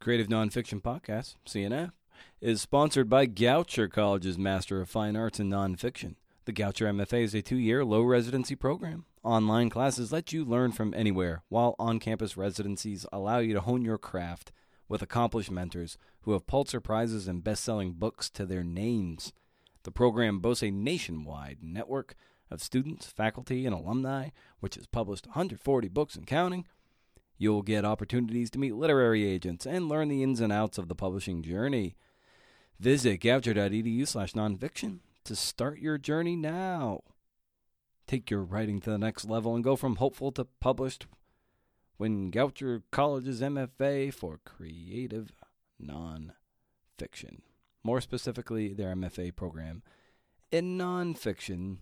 Creative Nonfiction Podcast, CNF, is sponsored by Goucher College's Master of Fine Arts in Nonfiction. The Goucher MFA is a 2-year low-residency program. Online classes let you learn from anywhere, while on-campus residencies allow you to hone your craft with accomplished mentors who have Pulitzer Prizes and best-selling books to their names. The program boasts a nationwide network of students, faculty, and alumni, which has published 140 books and counting. You'll get opportunities to meet literary agents and learn the ins and outs of the publishing journey. Visit goucher.edu/nonfiction to start your journey now. Take your writing to the next level and go from hopeful to published when Goucher College's MFA for Creative Nonfiction. More specifically, their MFA program in nonfiction.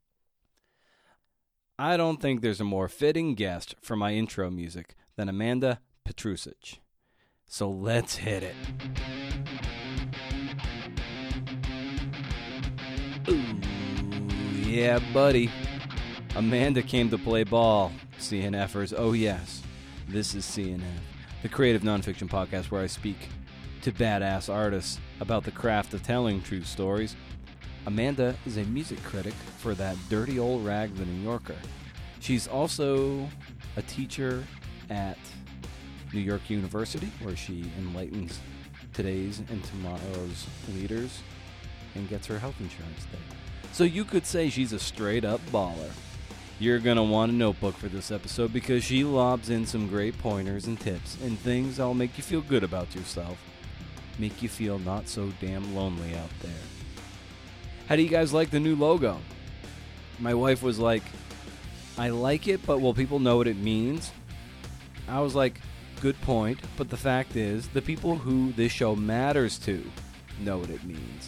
I don't think there's a more fitting guest for my intro music than Amanda Petrusic. So let's hit it. Ooh, yeah, buddy. Amanda came to play ball, CNFers. Oh, yes, this is CNF, the Creative Nonfiction Podcast where I speak to badass artists about the craft of telling true stories. Amanda is a music critic for that dirty old rag, The New Yorker. She's also a teacher at New York University, where she enlightens today's and tomorrow's leaders and gets her health insurance there. So you could say she's a straight-up baller. You're going to want a notebook for this episode because she lobs in some great pointers and tips and things that'll make you feel good about yourself, make you feel not so damn lonely out there. How do you guys like the new logo? My wife was like, I like it, but will people know what it means? I was like, good point, but the fact is, the people who this show matters to know what it means.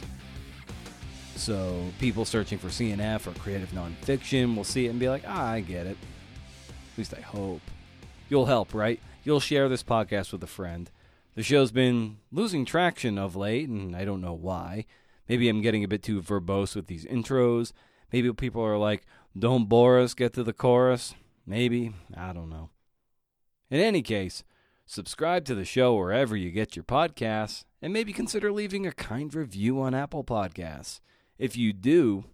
So people searching for CNF or creative nonfiction will see it and be like, I get it. At least I hope. You'll help, right? You'll share this podcast with a friend. The show's been losing traction of late, and I don't know why. Maybe I'm getting a bit too verbose with these intros. Maybe people are like, don't bore us, get to the chorus. Maybe. I don't know. In any case, subscribe to the show wherever you get your podcasts, and maybe consider leaving a kind review on Apple Podcasts. If you do,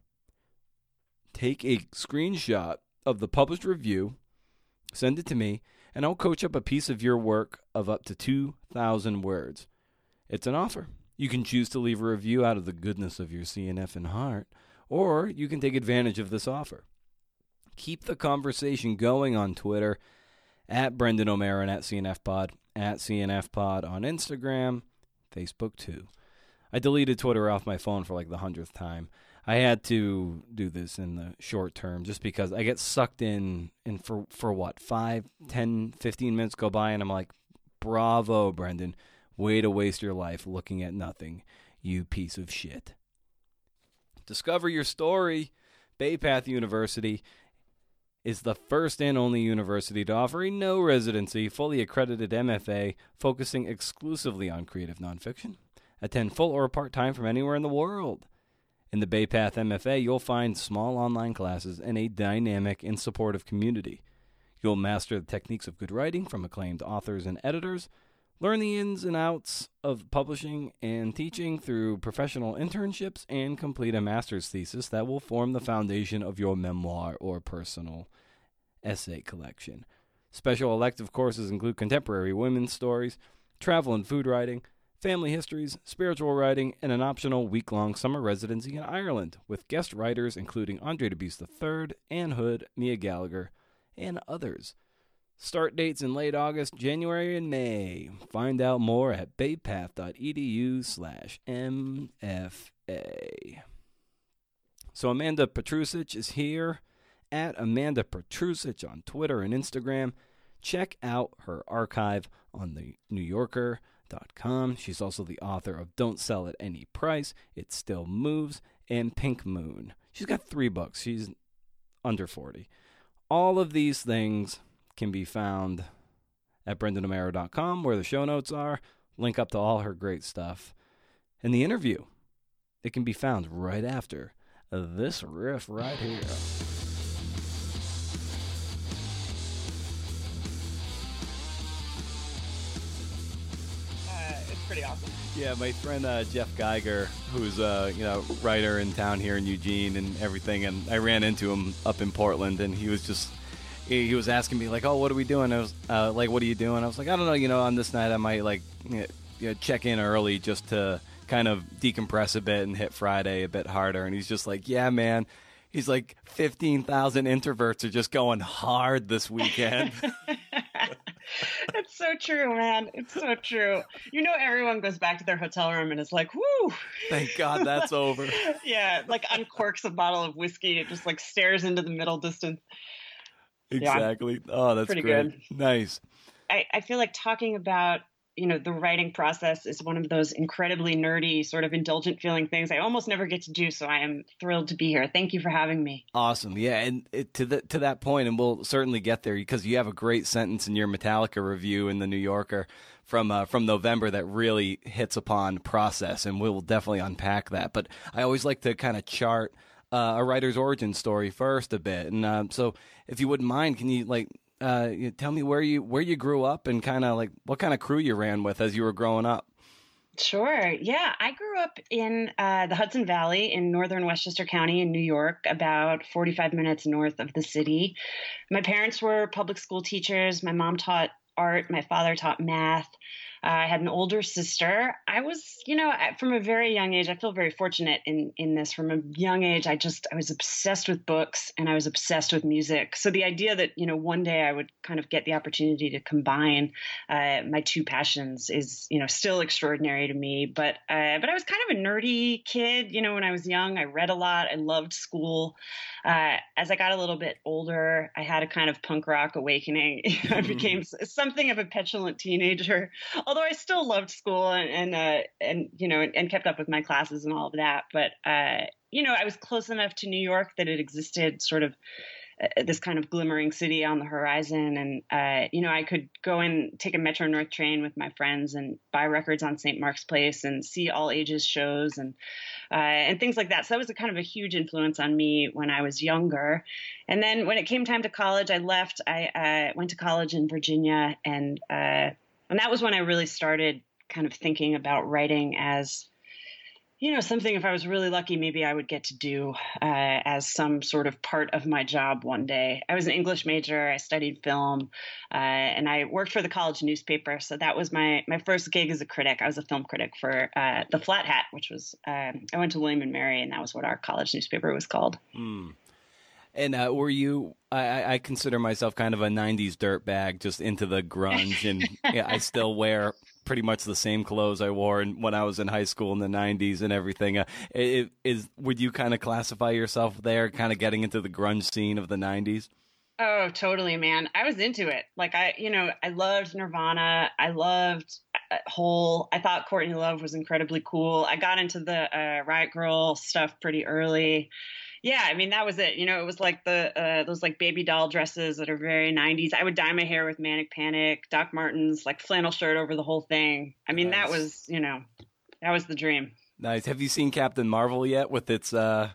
take a screenshot of the published review, send it to me, and I'll coach up a piece of your work of up to 2,000 words. It's an offer. You can choose to leave a review out of the goodness of your CNF and heart, or you can take advantage of this offer. Keep the conversation going on Twitter, at Brendan O'Meara and at CNFPod, at CNFPod on Instagram, Facebook too. I deleted Twitter off my phone for like the 100th time. I had to do this in the short term just because I get sucked in and for what, 5, 10, 15 minutes go by and I'm like, bravo, Brendan. Way to waste your life looking at nothing, you piece of shit. Discover your story. Bay Path University is the first and only university to offer a no-residency, fully accredited MFA focusing exclusively on creative nonfiction. Attend full or part-time from anywhere in the world. In the Bay Path MFA, you'll find small online classes and a dynamic and supportive community. You'll master the techniques of good writing from acclaimed authors and editors, learn the ins and outs of publishing and teaching through professional internships, and complete a master's thesis that will form the foundation of your memoir or personal essay collection. Special elective courses include contemporary women's stories, travel and food writing, family histories, spiritual writing, and an optional week-long summer residency in Ireland with guest writers including Andre Dubus III, Anne Hood, Mia Gallagher, and others. Start dates in late August, January, and May. Find out more at baypath.edu/MFA. So Amanda Petrusic is here at Amanda Petrusic on Twitter and Instagram. Check out her archive on the NewYorker.com. She's also the author of Don't Sell at Any Price, It Still Moves, and Pink Moon. She's got 3 books. She's under 40. All of these things can be found at BrendanO'Meara.com, where the show notes are. Link up to all her great stuff. And the interview, it can be found right after this riff right here. pretty awesome. Yeah, my friend Jeff Geiger, who's writer in town here in Eugene and everything, and I ran into him up in Portland, and he was asking me like, "Oh, what are we doing?" I was like, "What are you doing?" I was like, "I don't know. On this night I might check in early just to kind of decompress a bit and hit Friday a bit harder." And he's just like, "Yeah, man." He's like, 15,000 introverts are just going hard this weekend. It's so true, man. It's so true. Everyone goes back to their hotel room and is like, whoo. Thank God that's over. Yeah, like uncorks a bottle of whiskey. It just like stares into the middle distance. Exactly. Oh, that's pretty great. Good. Nice. I feel like talking about the writing process is one of those incredibly nerdy, sort of indulgent feeling things I almost never get to do. So I am thrilled to be here. Thank you for having me. Awesome. Yeah. And to that point, and we'll certainly get there because you have a great sentence in your Metallica review in the New Yorker from November that really hits upon process, and we'll definitely unpack that. But I always like to kind of chart a writer's origin story first a bit. And so if you wouldn't mind, can you tell me where you grew up and kind of like what kind of crew you ran with as you were growing up? Sure. Yeah. I grew up in the Hudson Valley in northern Westchester County in New York, about 45 minutes north of the city. My parents were public school teachers. My mom taught art. My father taught math. I had an older sister. I was, from a very young age, I feel very fortunate in this. From a young age, I was obsessed with books and I was obsessed with music. So the idea that, one day I would kind of get the opportunity to combine my two passions is, still extraordinary to me. But I was kind of a nerdy kid, when I was young. I read a lot. I loved school. As I got a little bit older, I had a kind of punk rock awakening. I became something of a petulant teenager. Although I still loved school and kept up with my classes and all of that. But, I was close enough to New York that it existed sort of this kind of glimmering city on the horizon. And, I could go and take a Metro North train with my friends and buy records on St. Mark's Place and see all ages shows and things like that. So that was a kind of a huge influence on me when I was younger. And then when it came time to college, I left. I went to college in Virginia and that was when I really started kind of thinking about writing as, something if I was really lucky, maybe I would get to do as some sort of part of my job one day. I was an English major. I studied film and I worked for the college newspaper. So that was my first gig as a critic. I was a film critic for the Flat Hat, which was I went to William and Mary, and that was what our college newspaper was called. Mm. And were you, I consider myself kind of a 90s dirtbag, just into the grunge. And I still wear pretty much the same clothes I wore when I was in high school in the 90s and everything. Would you kind of classify yourself there, kind of getting into the grunge scene of the 90s? Oh, totally, man. I was into it. Like I loved Nirvana. I loved Hole. I thought Courtney Love was incredibly cool. I got into the Riot Grrrl stuff pretty early. Yeah, I mean, that was it. It was like those like baby doll dresses that are very 90s. I would dye my hair with Manic Panic, Doc Martens, like flannel shirt over the whole thing. I mean, Nice. That was the dream. Nice. Have you seen Captain Marvel yet with its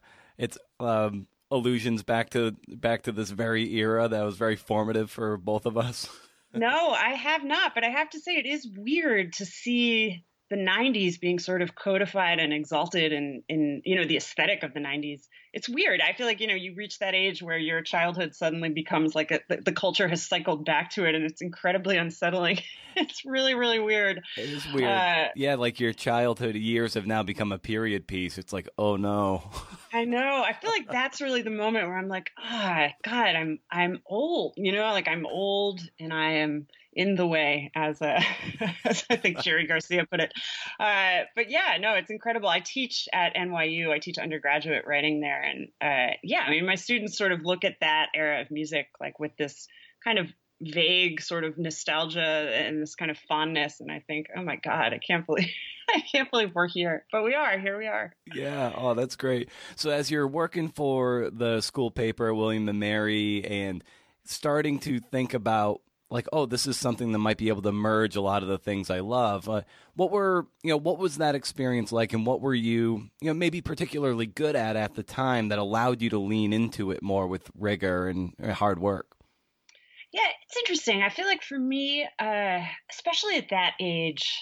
allusions back to this very era that was very formative for both of us? No, I have not, but I have to say it is weird to see the 90s being sort of codified and exalted in the aesthetic of the 90s. It's weird. I feel like, you reach that age where your childhood suddenly becomes like the culture has cycled back to it, and it's incredibly unsettling. It's really, really weird. It is weird. Yeah, like your childhood years have now become a period piece. It's like, oh no. I know. I feel like that's really the moment where I'm like, God, I'm old. Like I'm old and I am in the way, as I think Jerry Garcia put it. But yeah, no, it's incredible. I teach at NYU. I teach undergraduate writing there. And I mean, my students sort of look at that era of music like with this kind of vague sort of nostalgia and this kind of fondness. And I think, oh my God, I can't believe we're here. But here we are. Yeah. Oh, that's great. So as you're working for the school paper, William and Mary, and starting to think about like, oh, this is something that might be able to merge a lot of the things I love. What was that experience like, and what were you, maybe particularly good at the time that allowed you to lean into it more with rigor and hard work? Yeah, it's interesting. I feel like for me, especially at that age,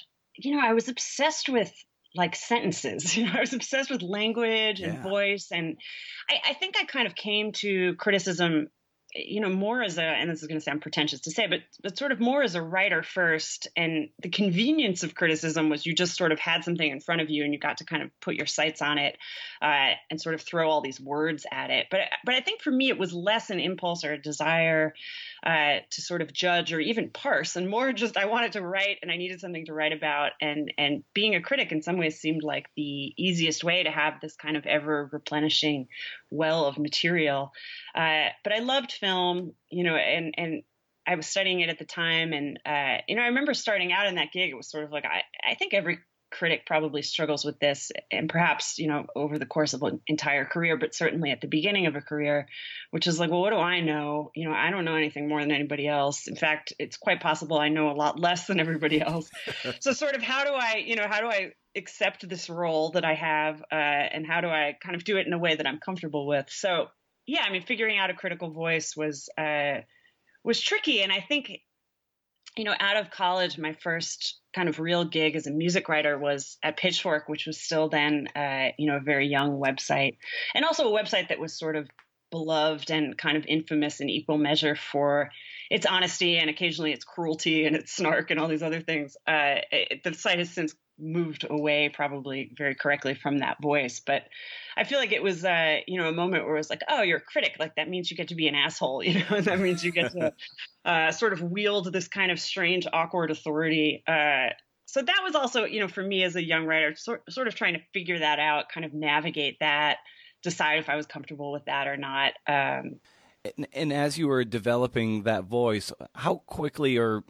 I was obsessed with like sentences. I was obsessed with language and Yeah. voice. And I think I kind of came to criticism, more as and this is going to sound pretentious to say, but sort of more as a writer first. And the convenience of criticism was you just sort of had something in front of you and you got to kind of put your sights on it and sort of throw all these words at it. But I think for me, it was less an impulse or a desire to sort of judge or even parse, and more just I wanted to write and I needed something to write about. And being a critic in some ways seemed like the easiest way to have this kind of ever replenishing well of material. But I loved film, and I was studying it at the time. And, I remember starting out in that gig, it was sort of like, I think every critic probably struggles with this, and perhaps, over the course of an entire career, but certainly at the beginning of a career, which is like, well, what do I know? I don't know anything more than anybody else. In fact, it's quite possible I know a lot less than everybody else. So sort of how do I accept this role that I have, and how do I kind of do it in a way that I'm comfortable with? So, yeah, I mean, figuring out a critical voice was tricky. And I think, out of college, my first kind of real gig as a music writer was at Pitchfork, which was still then, a very young website, and also a website that was sort of beloved and kind of infamous in equal measure for its honesty and occasionally its cruelty and its snark and all these other things. The site has since moved away, probably very correctly, from that voice. But I feel like it was, a moment where it was like, oh, you're a critic. Like, that means you get to be an asshole, and that means you get to sort of wield this kind of strange, awkward authority. So that was also, for me as a young writer, sort of trying to figure that out, kind of navigate that, decide if I was comfortable with that or not. And as you were developing that voice, how quickly or,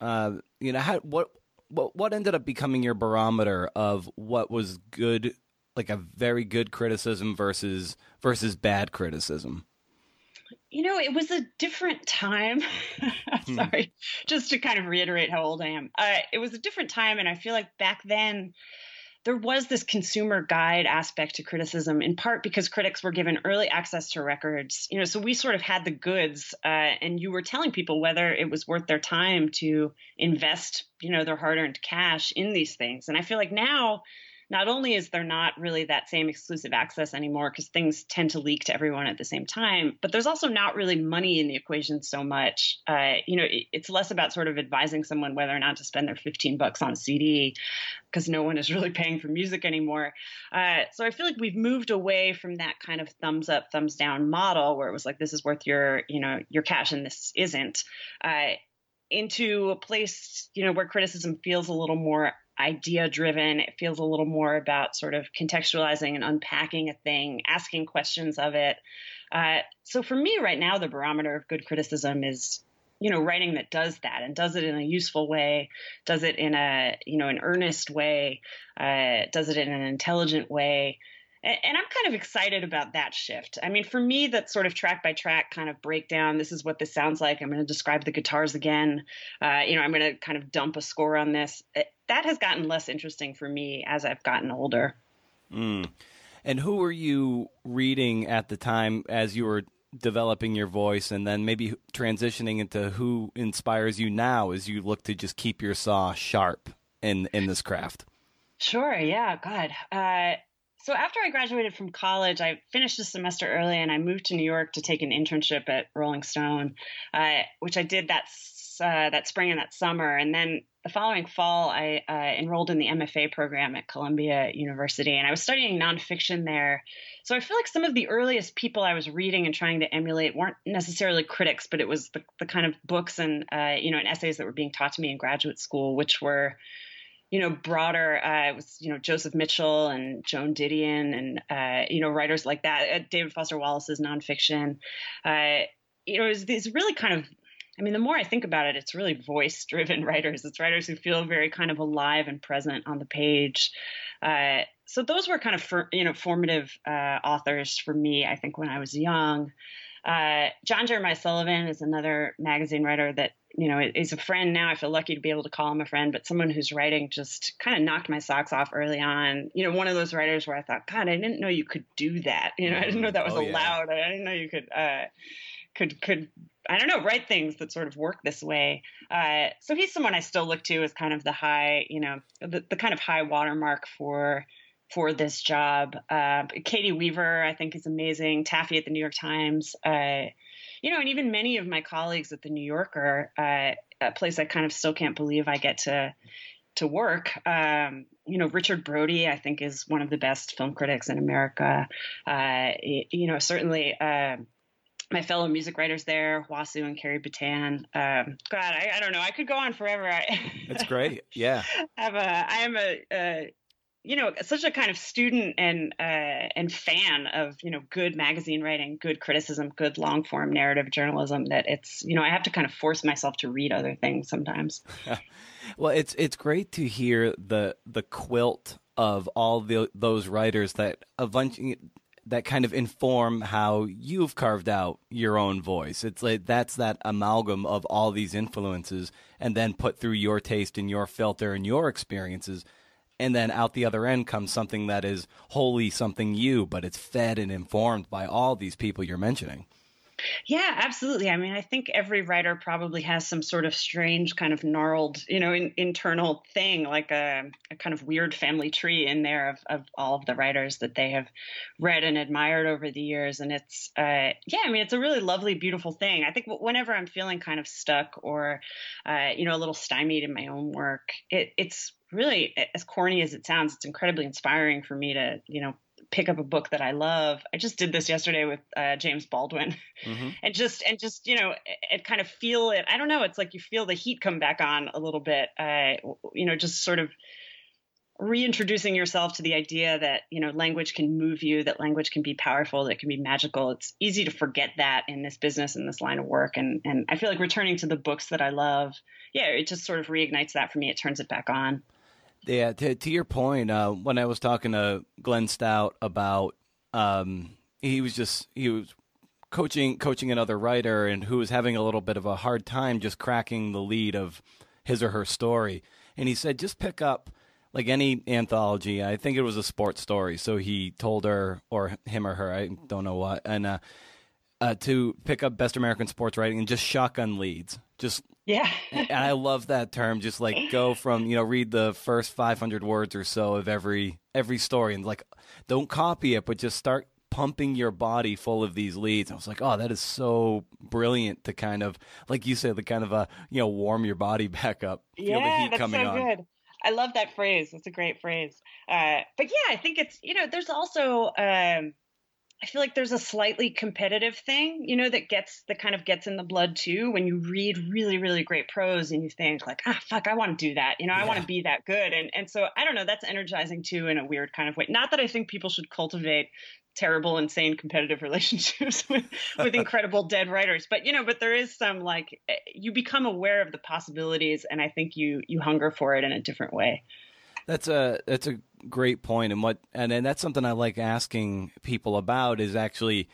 what ended up becoming your barometer of what was good, like a very good criticism versus bad criticism? It was a different time. Sorry, just to kind of reiterate how old I am. It was a different time, and I feel like back then there was this consumer guide aspect to criticism, in part because critics were given early access to records. So we sort of had the goods, and you were telling people whether it was worth their time to invest, their hard-earned cash in these things. And I feel like now, not only is there not really that same exclusive access anymore because things tend to leak to everyone at the same time, but there's also not really money in the equation so much. It's less about sort of advising someone whether or not to spend their $15 on a CD because no one is really paying for music anymore. So I feel like we've moved away from that kind of thumbs up, thumbs down model where it was like, this is worth your cash and this isn't, into a place, where criticism feels a little more idea driven. It feels a little more about sort of contextualizing and unpacking a thing, asking questions of it. So for me right now, the barometer of good criticism is, writing that does that and does it in a useful way, does it in a, an earnest way, does it in an intelligent way. And I'm kind of excited about that shift. I mean, for me, that sort of track by track kind of breakdown, this is what this sounds like. I'm going to describe the guitars again. I'm going to kind of dump a score on this. That has gotten less interesting for me as I've gotten older. And who were you reading at the time as you were developing your voice, and then maybe transitioning into who inspires you now as you look to just keep your saw sharp in this craft? Sure. Yeah. God. So after I graduated from college, I finished a semester early and I moved to New York to take an internship at Rolling Stone, which I did that spring and that summer. And then the following fall, I enrolled in the MFA program at Columbia University, and I was studying nonfiction there. So I feel like some of the earliest people I was reading and trying to emulate weren't necessarily critics, but it was the kind of books and and essays that were being taught to me in graduate school, which were broader. It was, Joseph Mitchell and Joan Didion and, writers like that. David Foster Wallace's nonfiction. It was these really kind of, the more I think about it, it's really voice-driven writers. It's writers who feel very kind of alive and present on the page. So those were kind of, formative authors for me, I think, when I was young. John Jeremiah Sullivan is another magazine writer that, is a friend now. I feel lucky to be able to call him a friend, but someone whose writing just kind of knocked my socks off early on. One of those writers where I thought, God, I didn't know you could do that. I didn't know that was allowed. Yeah. I didn't know you could I don't know, write things that sort of work this way. So he's someone I still look to as kind of the high, the kind of high watermark for this job. Katie Weaver, I think, is amazing. Taffy at the New York Times, and even many of my colleagues at the New Yorker, a place I kind of still can't believe I get to work. Richard Brody, I think, is one of the best film critics in America. Certainly. My fellow music writers there, Wasu and Carrie Batan. God, I don't know. I could go on forever. That's great. Yeah. I am such a kind of student and fan of, good magazine writing, good criticism, good long form narrative journalism that it's, I have to kind of force myself to read other things sometimes. Well, it's great to hear the quilt of all those writers that kind of inform how you've carved out your own voice. It's like that's that amalgam of all these influences and then put through your taste and your filter and your experiences. And then out the other end comes something that is wholly something you, but it's fed and informed by all these people you're mentioning. Yeah, absolutely. I mean, I think every writer probably has some sort of strange kind of gnarled, internal thing, like a kind of weird family tree in there of all of the writers that they have read and admired over the years. And it's, it's a really lovely, beautiful thing. I think whenever I'm feeling kind of stuck or, a little stymied in my own work, it's really, as corny as it sounds, it's incredibly inspiring for me to, pick up a book that I love. I just did this yesterday with James Baldwin, and just it kind of feel it. I don't know. It's like you feel the heat come back on a little bit. Just sort of reintroducing yourself to the idea that language can move you, that language can be powerful, that it can be magical. It's easy to forget that in this business, in this line of work, and I feel like returning to the books that I love. Yeah, it just sort of reignites that for me. It turns it back on. Yeah, to your point, when I was talking to Glenn Stout about, he was coaching another writer and who was having a little bit of a hard time just cracking the lead of his or her story. And he said, just pick up like any anthology. I think it was a sports story. So he told her, or him or her, I don't know what, and to pick up Best American Sports Writing and just shotgun leads. Yeah. And I love that term. Just like go from, read the first 500 words or so of every story and like, don't copy it, but just start pumping your body full of these leads. I was like, oh, that is so brilliant to kind of, like you said, the kind of, warm your body back up. Feel the heat coming on. Good. I love that phrase. That's a great phrase. But yeah, I think it's, there's also, I feel like there's a slightly competitive thing, that kind of gets in the blood too. When you read really, really great prose and you think like, fuck, I want to do that. I want to be that good. And so I don't know, that's energizing too in a weird kind of way. Not that I think people should cultivate terrible, insane competitive relationships with incredible dead writers, but there is some like you become aware of the possibilities, and I think you hunger for it in a different way. That's a great point, and that's something I like asking people about is actually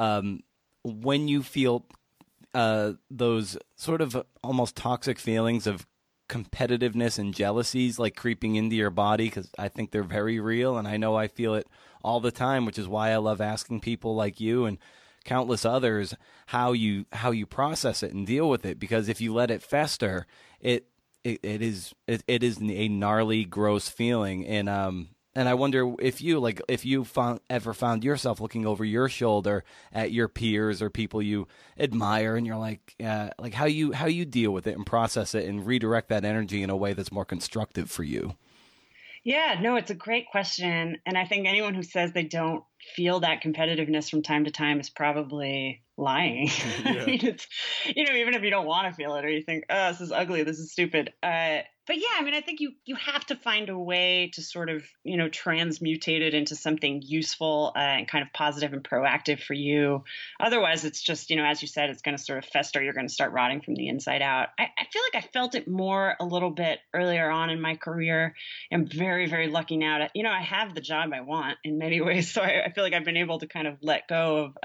when you feel those sort of almost toxic feelings of competitiveness and jealousies like creeping into your body, because I think they're very real, and I know I feel it all the time, which is why I love asking people like you and countless others how you process it and deal with it, because if you let it fester, it is a gnarly, gross feeling, and I wonder if you ever found yourself looking over your shoulder at your peers or people you admire, and you're like how you deal with it and process it and redirect that energy in a way that's more constructive for you. Yeah, no, it's a great question, and I think anyone who says they don't feel that competitiveness from time to time is probably lying. Yeah. I mean, it's, even if you don't want to feel it or you think, oh, this is ugly, this is stupid. But yeah, I mean, I think you have to find a way to sort of, transmutate it into something useful and kind of positive and proactive for you. Otherwise, it's just, as you said, it's going to sort of fester. You're going to start rotting from the inside out. I feel like I felt it more a little bit earlier on in my career. I'm very, very lucky now to, I have the job I want in many ways. So I feel like I've been able to kind of let go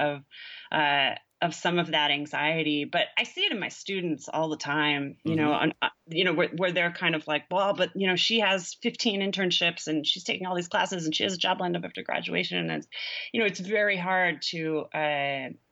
of some of that anxiety, but I see it in my students all the time, where they're kind of like, well, but, she has 15 internships and she's taking all these classes and she has a job lined up after graduation. And it's very hard to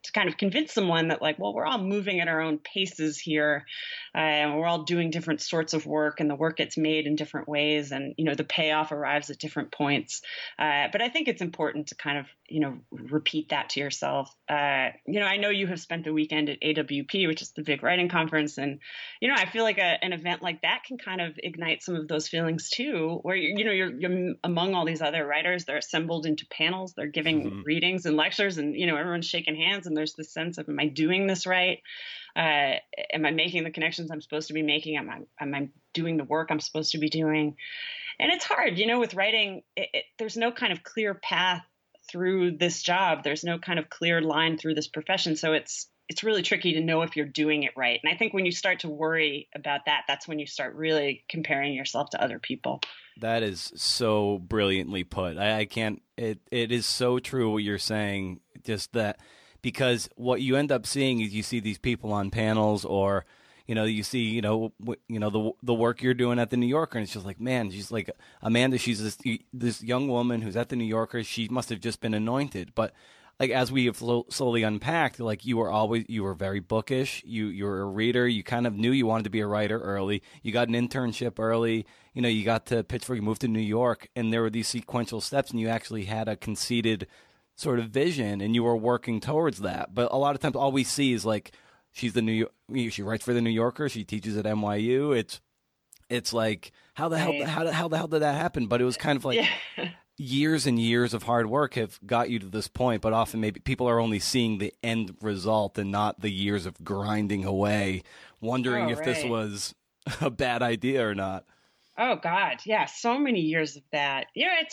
to kind of convince someone that like, well, we're all moving at our own paces here, and we're all doing different sorts of work, and the work gets made in different ways, and the payoff arrives at different points. But I think it's important to kind of repeat that to yourself. I know you have spent the weekend at AWP, which is the big writing conference, and I feel like an event like that can kind of ignite some of those feelings too, where you're among all these other writers. They're assembled into panels. They're giving readings and lectures, and everyone's shaking hands, and there's this sense of, am I doing this right? Am I making the connections I'm supposed to be making? Am I doing the work I'm supposed to be doing? And it's hard, with writing. There's no kind of clear path through this job. There's no kind of clear line through this profession. So it's really tricky to know if you're doing it right. And I think when you start to worry about that, that's when you start really comparing yourself to other people. That is so brilliantly put. I can't, it is so true what you're saying, just that, because what you end up seeing is you see these people on panels, or, you see, the work you're doing at the New Yorker, and it's just like, man, she's like Amanda. She's this young woman who's at the New Yorker. She must have just been anointed. But like, as we have slowly unpacked, like, you were very bookish. You were a reader. You kind of knew you wanted to be a writer early. You got an internship early. You got to Pittsburgh. You moved to New York, and there were these sequential steps, and you actually had a conceited sort of vision, and you were working towards that. But a lot of times, all we see is like, she writes for the New Yorker. She teaches at NYU. It's like, how the hell did that happen? But it was kind of like years and years of hard work have got you to this point. But often maybe people are only seeing the end result and not the years of grinding away, wondering if this was a bad idea or not. Oh God, yeah, so many years of that.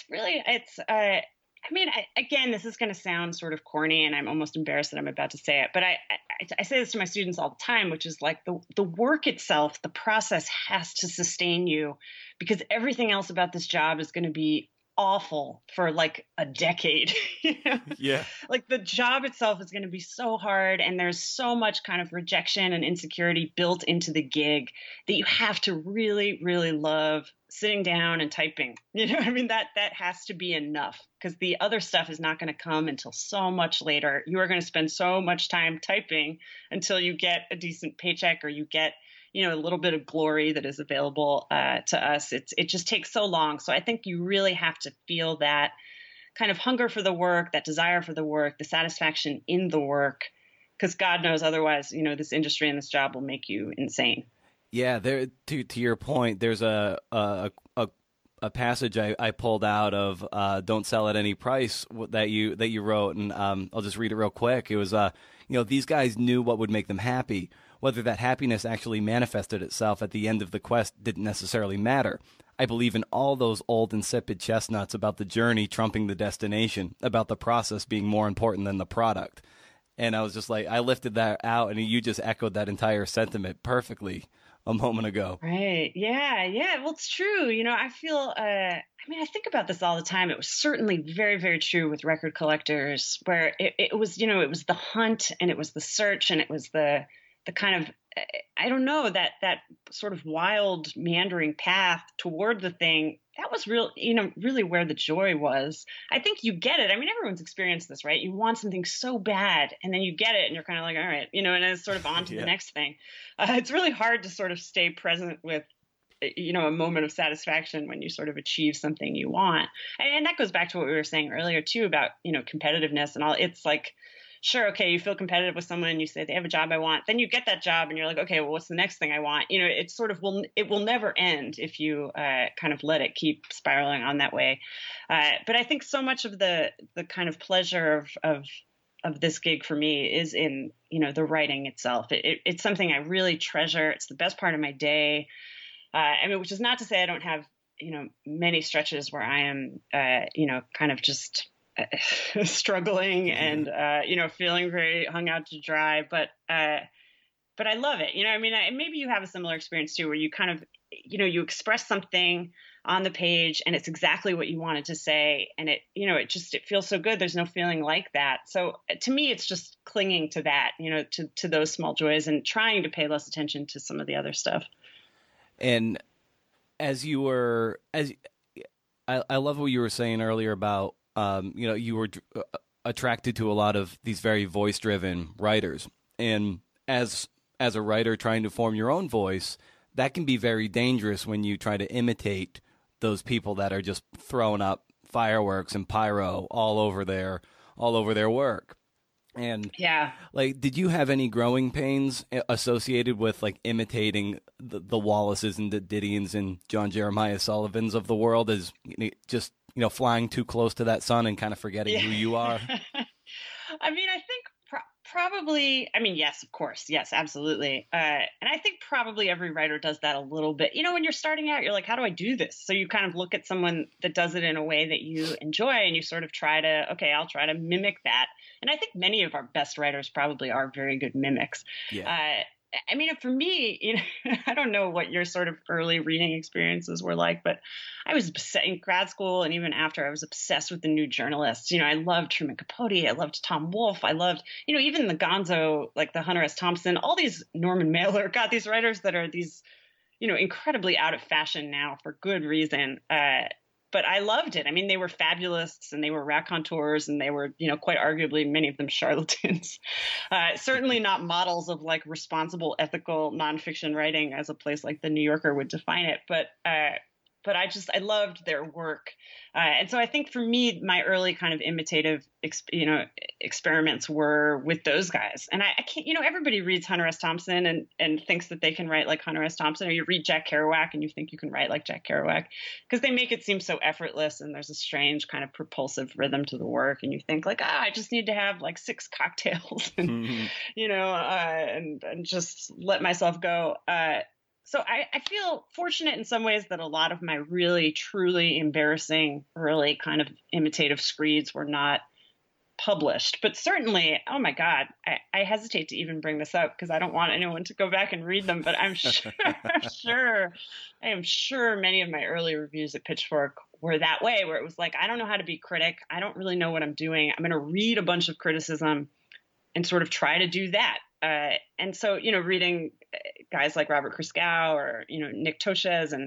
Again, this is going to sound sort of corny, and I'm almost embarrassed that I'm about to say it, but I say this to my students all the time, which is like the work itself, the process has to sustain you, because everything else about this job is going to be awful for like a decade. Yeah. Like, the job itself is going to be so hard, and there's so much kind of rejection and insecurity built into the gig that you have to really, really love sitting down and typing. That has to be enough, because the other stuff is not going to come until so much later. You are going to spend so much time typing until you get a decent paycheck, or you get a little bit of glory that is available to us. It just takes so long. So I think you really have to feel that kind of hunger for the work, that desire for the work, the satisfaction in the work, because God knows otherwise, this industry and this job will make you insane. Yeah, there. To your point, there's a passage I pulled out of "Don't Sell at Any Price" that you wrote, and I'll just read it real quick. It was these guys knew what would make them happy. Whether that happiness actually manifested itself at the end of the quest didn't necessarily matter. I believe in all those old insipid chestnuts about the journey trumping the destination, about the process being more important than the product. And I was just like, I lifted that out, and you just echoed that entire sentiment perfectly a moment ago. Right. Yeah. Well, it's true. I feel, I think about this all the time. It was certainly very, very true with record collectors, where it was, it was the hunt, and it was the search, and it was the kind of, I don't know, that sort of wild meandering path toward the thing. That was really where the joy was. I think you get it. Everyone's experienced this, right? You want something so bad, and then you get it, and you're kind of like, all right, and it's sort of on to the next thing. It's really hard to sort of stay present with, a moment of satisfaction when you sort of achieve something you want. And that goes back to what we were saying earlier too about, competitiveness and all. It's like, sure, okay, you feel competitive with someone and you say, they have a job I want. Then you get that job and you're like, okay, well, what's the next thing I want? It sort of will never end if you kind of let it keep spiraling on that way. But I think so much of the kind of pleasure of this gig for me is in, the writing itself. It's something I really treasure. It's the best part of my day. Which is not to say I don't have, many stretches where I am, kind of just struggling and, feeling very hung out to dry, but I love it. Maybe you have a similar experience too, where you kind of, you express something on the page and it's exactly what you wanted to say. And it feels so good. There's no feeling like that. So to me, it's just clinging to that, to those small joys and trying to pay less attention to some of the other stuff. And I love what you were saying earlier about, you were attracted to a lot of these very voice-driven writers. And as a writer trying to form your own voice, that can be very dangerous when you try to imitate those people that are just throwing up fireworks and pyro all over their work. And yeah, like, did you have any growing pains associated with like imitating the Wallaces and the Didions and John Jeremiah Sullivans of the world, as just flying too close to that sun and kind of forgetting who you are? I mean, I think probably, I mean, yes, of course. Yes, absolutely. And I think probably every writer does that a little bit. When you're starting out, you're like, how do I do this? So you kind of look at someone that does it in a way that you enjoy, and you sort of try to, okay, I'll try to mimic that. And I think many of our best writers probably are very good mimics. Yeah. I mean, for me, I don't know what your sort of early reading experiences were like, but I was in grad school, and even after, I was obsessed with the new journalists. I loved Truman Capote. I loved Tom Wolfe. I loved, even the Gonzo, like the Hunter S. Thompson, all these Norman Mailer, God, these writers that are these, incredibly out of fashion now for good reason. But I loved it. I mean, they were fabulists, and they were raconteurs, and they were, quite arguably, many of them charlatans. Certainly not models of like responsible, ethical nonfiction writing as a place like the New Yorker would define it. But I loved their work. And so I think for me, my early kind of imitative, experiments were with those guys. And I can't, everybody reads Hunter S. Thompson and thinks that they can write like Hunter S. Thompson, or you read Jack Kerouac and you think you can write like Jack Kerouac, because they make it seem so effortless, and there's a strange kind of propulsive rhythm to the work. And you think like, I just need to have like 6 cocktails and, and just let myself go. So I feel fortunate in some ways that a lot of my really, truly embarrassing, really kind of imitative screeds were not published. But certainly, oh my God, I hesitate to even bring this up because I don't want anyone to go back and read them. But I'm sure, I am sure many of my early reviews at Pitchfork were that way, where it was like, I don't know how to be critic. I don't really know what I'm doing. I'm going to read a bunch of criticism and sort of try to do that. And so, reading guys like Robert Christgau or, Nick Tosches and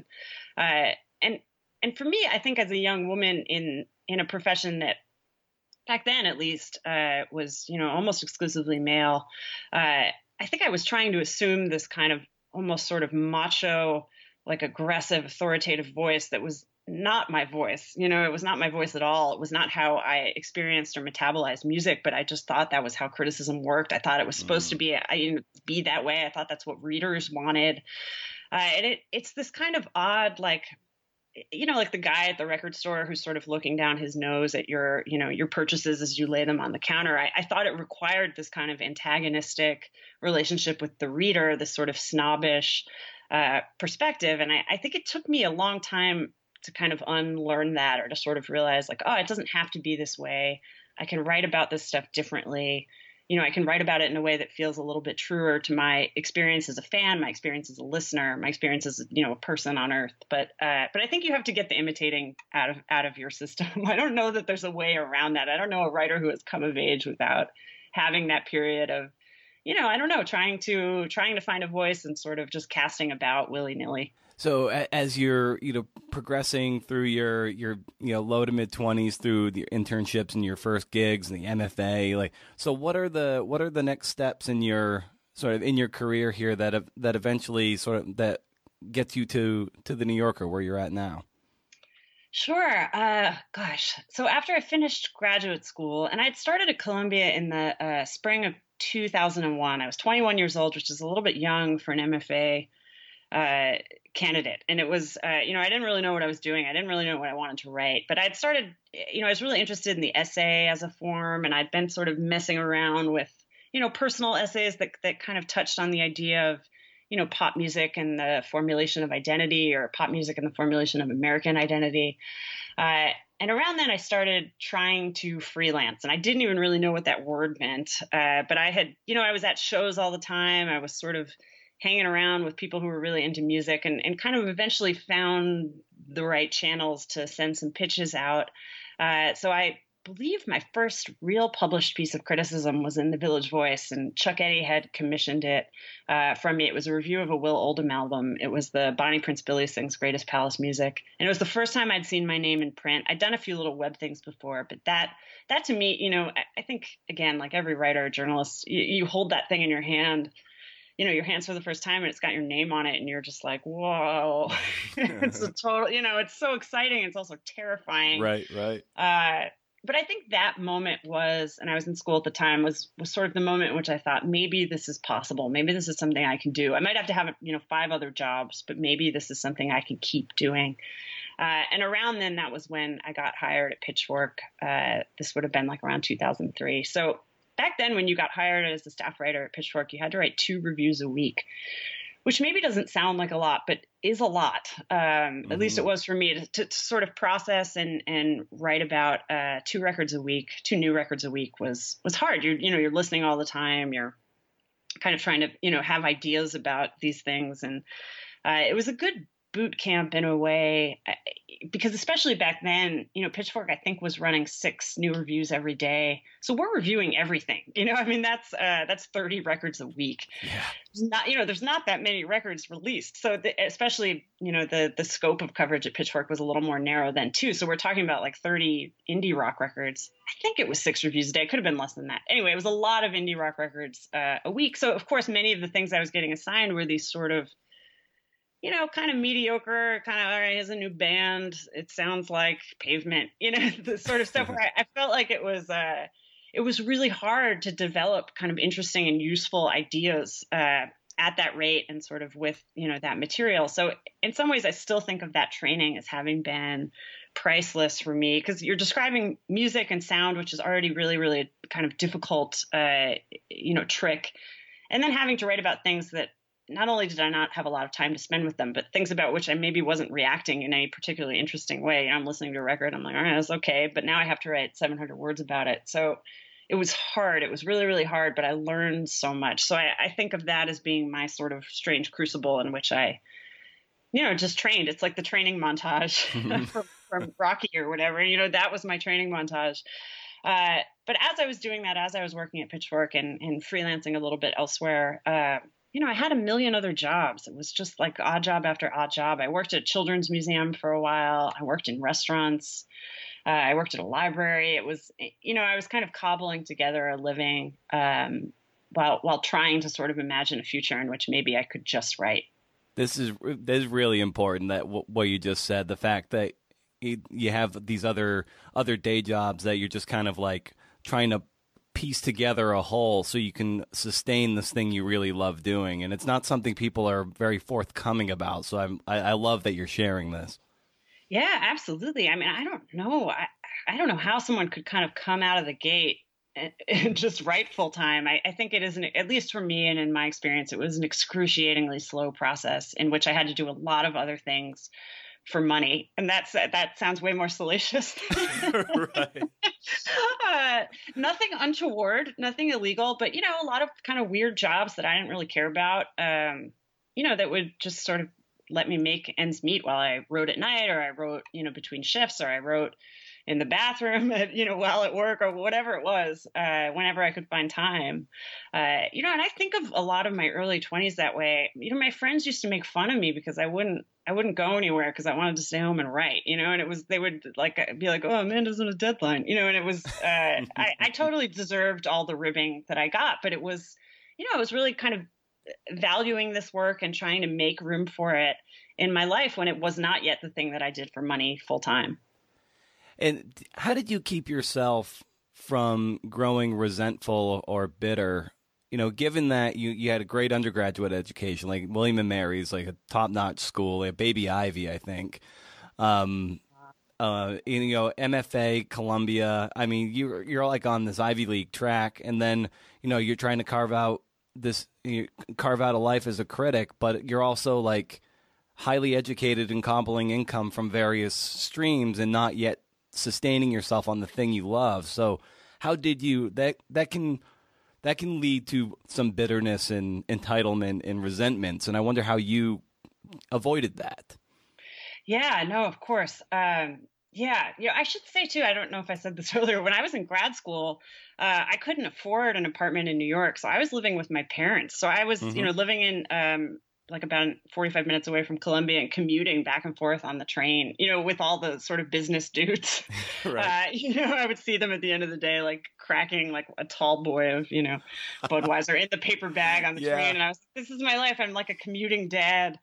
for me, I think as a young woman in a profession that back then, at least, was, almost exclusively male, I think I was trying to assume this kind of almost sort of macho, like aggressive, authoritative voice that was not my voice. It was not my voice at all. It was not how I experienced or metabolized music, but I just thought that was how criticism worked. I thought it was supposed to be that way. I thought that's what readers wanted. And it's this kind of odd, like, like the guy at the record store who's sort of looking down his nose at your purchases as you lay them on the counter. I thought it required this kind of antagonistic relationship with the reader, this sort of snobbish perspective. And I think it took me a long time to kind of unlearn that, or to sort of realize like, it doesn't have to be this way. I can write about this stuff differently. I can write about it in a way that feels a little bit truer to my experience as a fan, my experience as a listener, my experience as, a person on earth. But I think you have to get the imitating out of your system. I don't know that there's a way around that. I don't know a writer who has come of age without having that period of, I don't know, trying to find a voice and sort of just casting about willy-nilly. So as you're, progressing through your low to mid 20s through the internships and your first gigs and the MFA, like, so what are the next steps in your career here that eventually that gets you to the New Yorker where you're at now? Sure. Gosh. So after I finished graduate school, and I'd started at Columbia in the spring of 2001, I was 21 years old, which is a little bit young for an MFA candidate. And it was, I didn't really know what I was doing. I didn't really know what I wanted to write, but I'd started, I was really interested in the essay as a form, and I'd been sort of messing around with, personal essays that kind of touched on the idea of, pop music and the formulation of identity, or pop music and the formulation of American identity. And around then I started trying to freelance, and I didn't even really know what that word meant. But I had, I was at shows all the time. I was sort of hanging around with people who were really into music, and kind of eventually found the right channels to send some pitches out. So I believe my first real published piece of criticism was in the Village Voice, and Chuck Eddy had commissioned it from me. It was a review of a Will Oldham album. It was the Bonnie Prince Billy Sings Greatest Palace Music. And it was the first time I'd seen my name in print. I'd done a few little web things before, but that to me, I think, again, like every writer or journalist, you hold that thing in your hand, your hands for the first time, and it's got your name on it, and you're just like, whoa. It's a total, it's so exciting. It's also terrifying. Right. But I think that moment was, and I was in school at the time, was sort of the moment in which I thought, maybe this is possible. Maybe this is something I can do. I might have to have, 5 other jobs, but maybe this is something I can keep doing. And around then, that was when I got hired at Pitchfork. This would have been like around 2003. So back then, when you got hired as a staff writer at Pitchfork, you had to write 2 reviews a week, which maybe doesn't sound like a lot, but is a lot. At least it was for me to sort of process and write about 2 records a week. 2 new records a week was hard. You're listening all the time. You're kind of trying to, have ideas about these things. And it was a good boot camp in a way, because especially back then, Pitchfork, I think, was running 6 new reviews every day. So we're reviewing everything, that's 30 records a week. Yeah. There's not that many records released. So especially, the scope of coverage at Pitchfork was a little more narrow then too. So we're talking about like 30 indie rock records. I think it was 6 reviews a day. It could have been less than that. Anyway, it was a lot of indie rock records a week. So of course, many of the things I was getting assigned were these sort of, kind of mediocre, kind of, all right, here's a new band. It sounds like Pavement, the sort of stuff where I felt like it was really hard to develop kind of interesting and useful ideas at that rate and sort of with, that material. So in some ways, I still think of that training as having been priceless for me, because you're describing music and sound, which is already really, really kind of difficult, trick. And then having to write about things that not only did I not have a lot of time to spend with them, but things about which I maybe wasn't reacting in any particularly interesting way. I'm listening to a record, I'm like, all right, that's okay. But now I have to write 700 words about it. So it was hard. It was really, really hard, but I learned so much. So I think of that as being my sort of strange crucible in which I, just trained. It's like the training montage from Rocky or whatever. That was my training montage. But as I was doing that, as I was working at Pitchfork and freelancing a little bit elsewhere, I had a million other jobs. It was just like odd job after odd job. I worked at a children's museum for a while. I worked in restaurants. I worked at a library. It was, I was kind of cobbling together a living while trying to sort of imagine a future in which maybe I could just write. This is really important, that what you just said, the fact that you have these other day jobs that you're just kind of like trying to piece together a whole so you can sustain this thing you really love doing. And it's not something people are very forthcoming about. So I love that you're sharing this. Yeah, absolutely. I mean, I don't know. I don't know how someone could kind of come out of the gate and just write full time. I think it is, at least for me and in my experience, it was an excruciatingly slow process in which I had to do a lot of other things for money. And that sounds way more salacious. Right. Nothing untoward, nothing illegal, but, a lot of kind of weird jobs that I didn't really care about, that would just sort of let me make ends meet while I wrote at night, or I wrote, between shifts, or I wrote in the bathroom at, while at work, or whatever it was, whenever I could find time. And I think of a lot of my early 20s that way. My friends used to make fun of me because I wouldn't go anywhere because I wanted to stay home and write, and they would be like, oh, Amanda's on a deadline, and it was, I totally deserved all the ribbing that I got, but it was, I was really kind of valuing this work and trying to make room for it in my life when it was not yet the thing that I did for money full time. And how did you keep yourself from growing resentful or bitter? Given that you had a great undergraduate education, like William and Mary's, like a top-notch school, like Baby Ivy, I think. MFA, Columbia. I mean, you're like on this Ivy League track, and then you're trying to carve out a life as a critic, but you're also like highly educated and cobbling income from various streams, and not yet sustaining yourself on the thing you love. So how did you, that can lead to some bitterness and entitlement and resentments. And I wonder how you avoided that. Yeah, no, of course. Yeah, yeah. I should say too. I don't know if I said this earlier. When I was in grad school, I couldn't afford an apartment in New York, so I was living with my parents. So I was, Mm-hmm. living in like about 45 minutes away from Columbia and commuting back and forth on the train. With all the sort of business dudes. Right. I would see them at the end of the day, like cracking like a tall boy of, Budweiser in the paper bag on the Yeah. train, and I was, this is my life. I'm like a commuting dad.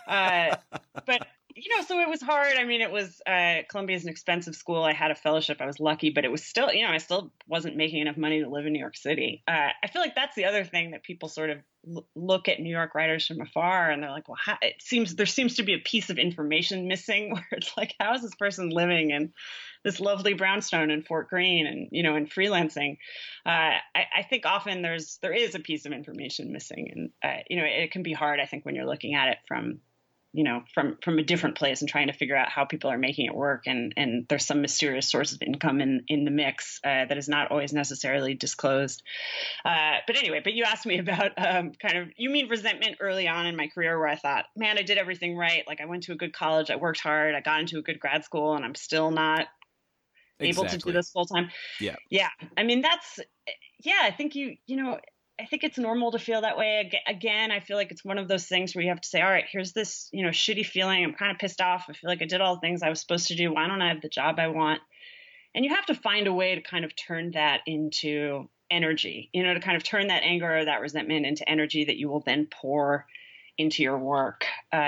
But so it was hard. I mean, it was Columbia is an expensive school. I had a fellowship. I was lucky, but it was still, I still wasn't making enough money to live in New York City. I feel like that's the other thing that people sort of look at New York writers from afar, and they're like, well, there seems to be a piece of information missing, where it's like, how is this person living in this lovely brownstone in Fort Greene and, in freelancing? I think often there is a piece of information missing, and, it can be hard, I think, when you're looking at it from a different place and trying to figure out how people are making it work. And there's some mysterious source of income in the mix that is not always necessarily disclosed. But you asked me about you mean resentment early on in my career, where I thought, man, I did everything right. Like, I went to a good college, I worked hard, I got into a good grad school, and I'm still not able to do this full time. Yeah. Yeah. I mean, I think I think it's normal to feel that way. Again, I feel like it's one of those things where you have to say, all right, here's this, shitty feeling. I'm kind of pissed off. I feel like I did all the things I was supposed to do. Why don't I have the job I want? And you have to find a way to kind of turn that into energy, to kind of turn that anger or that resentment into energy that you will then pour into your work.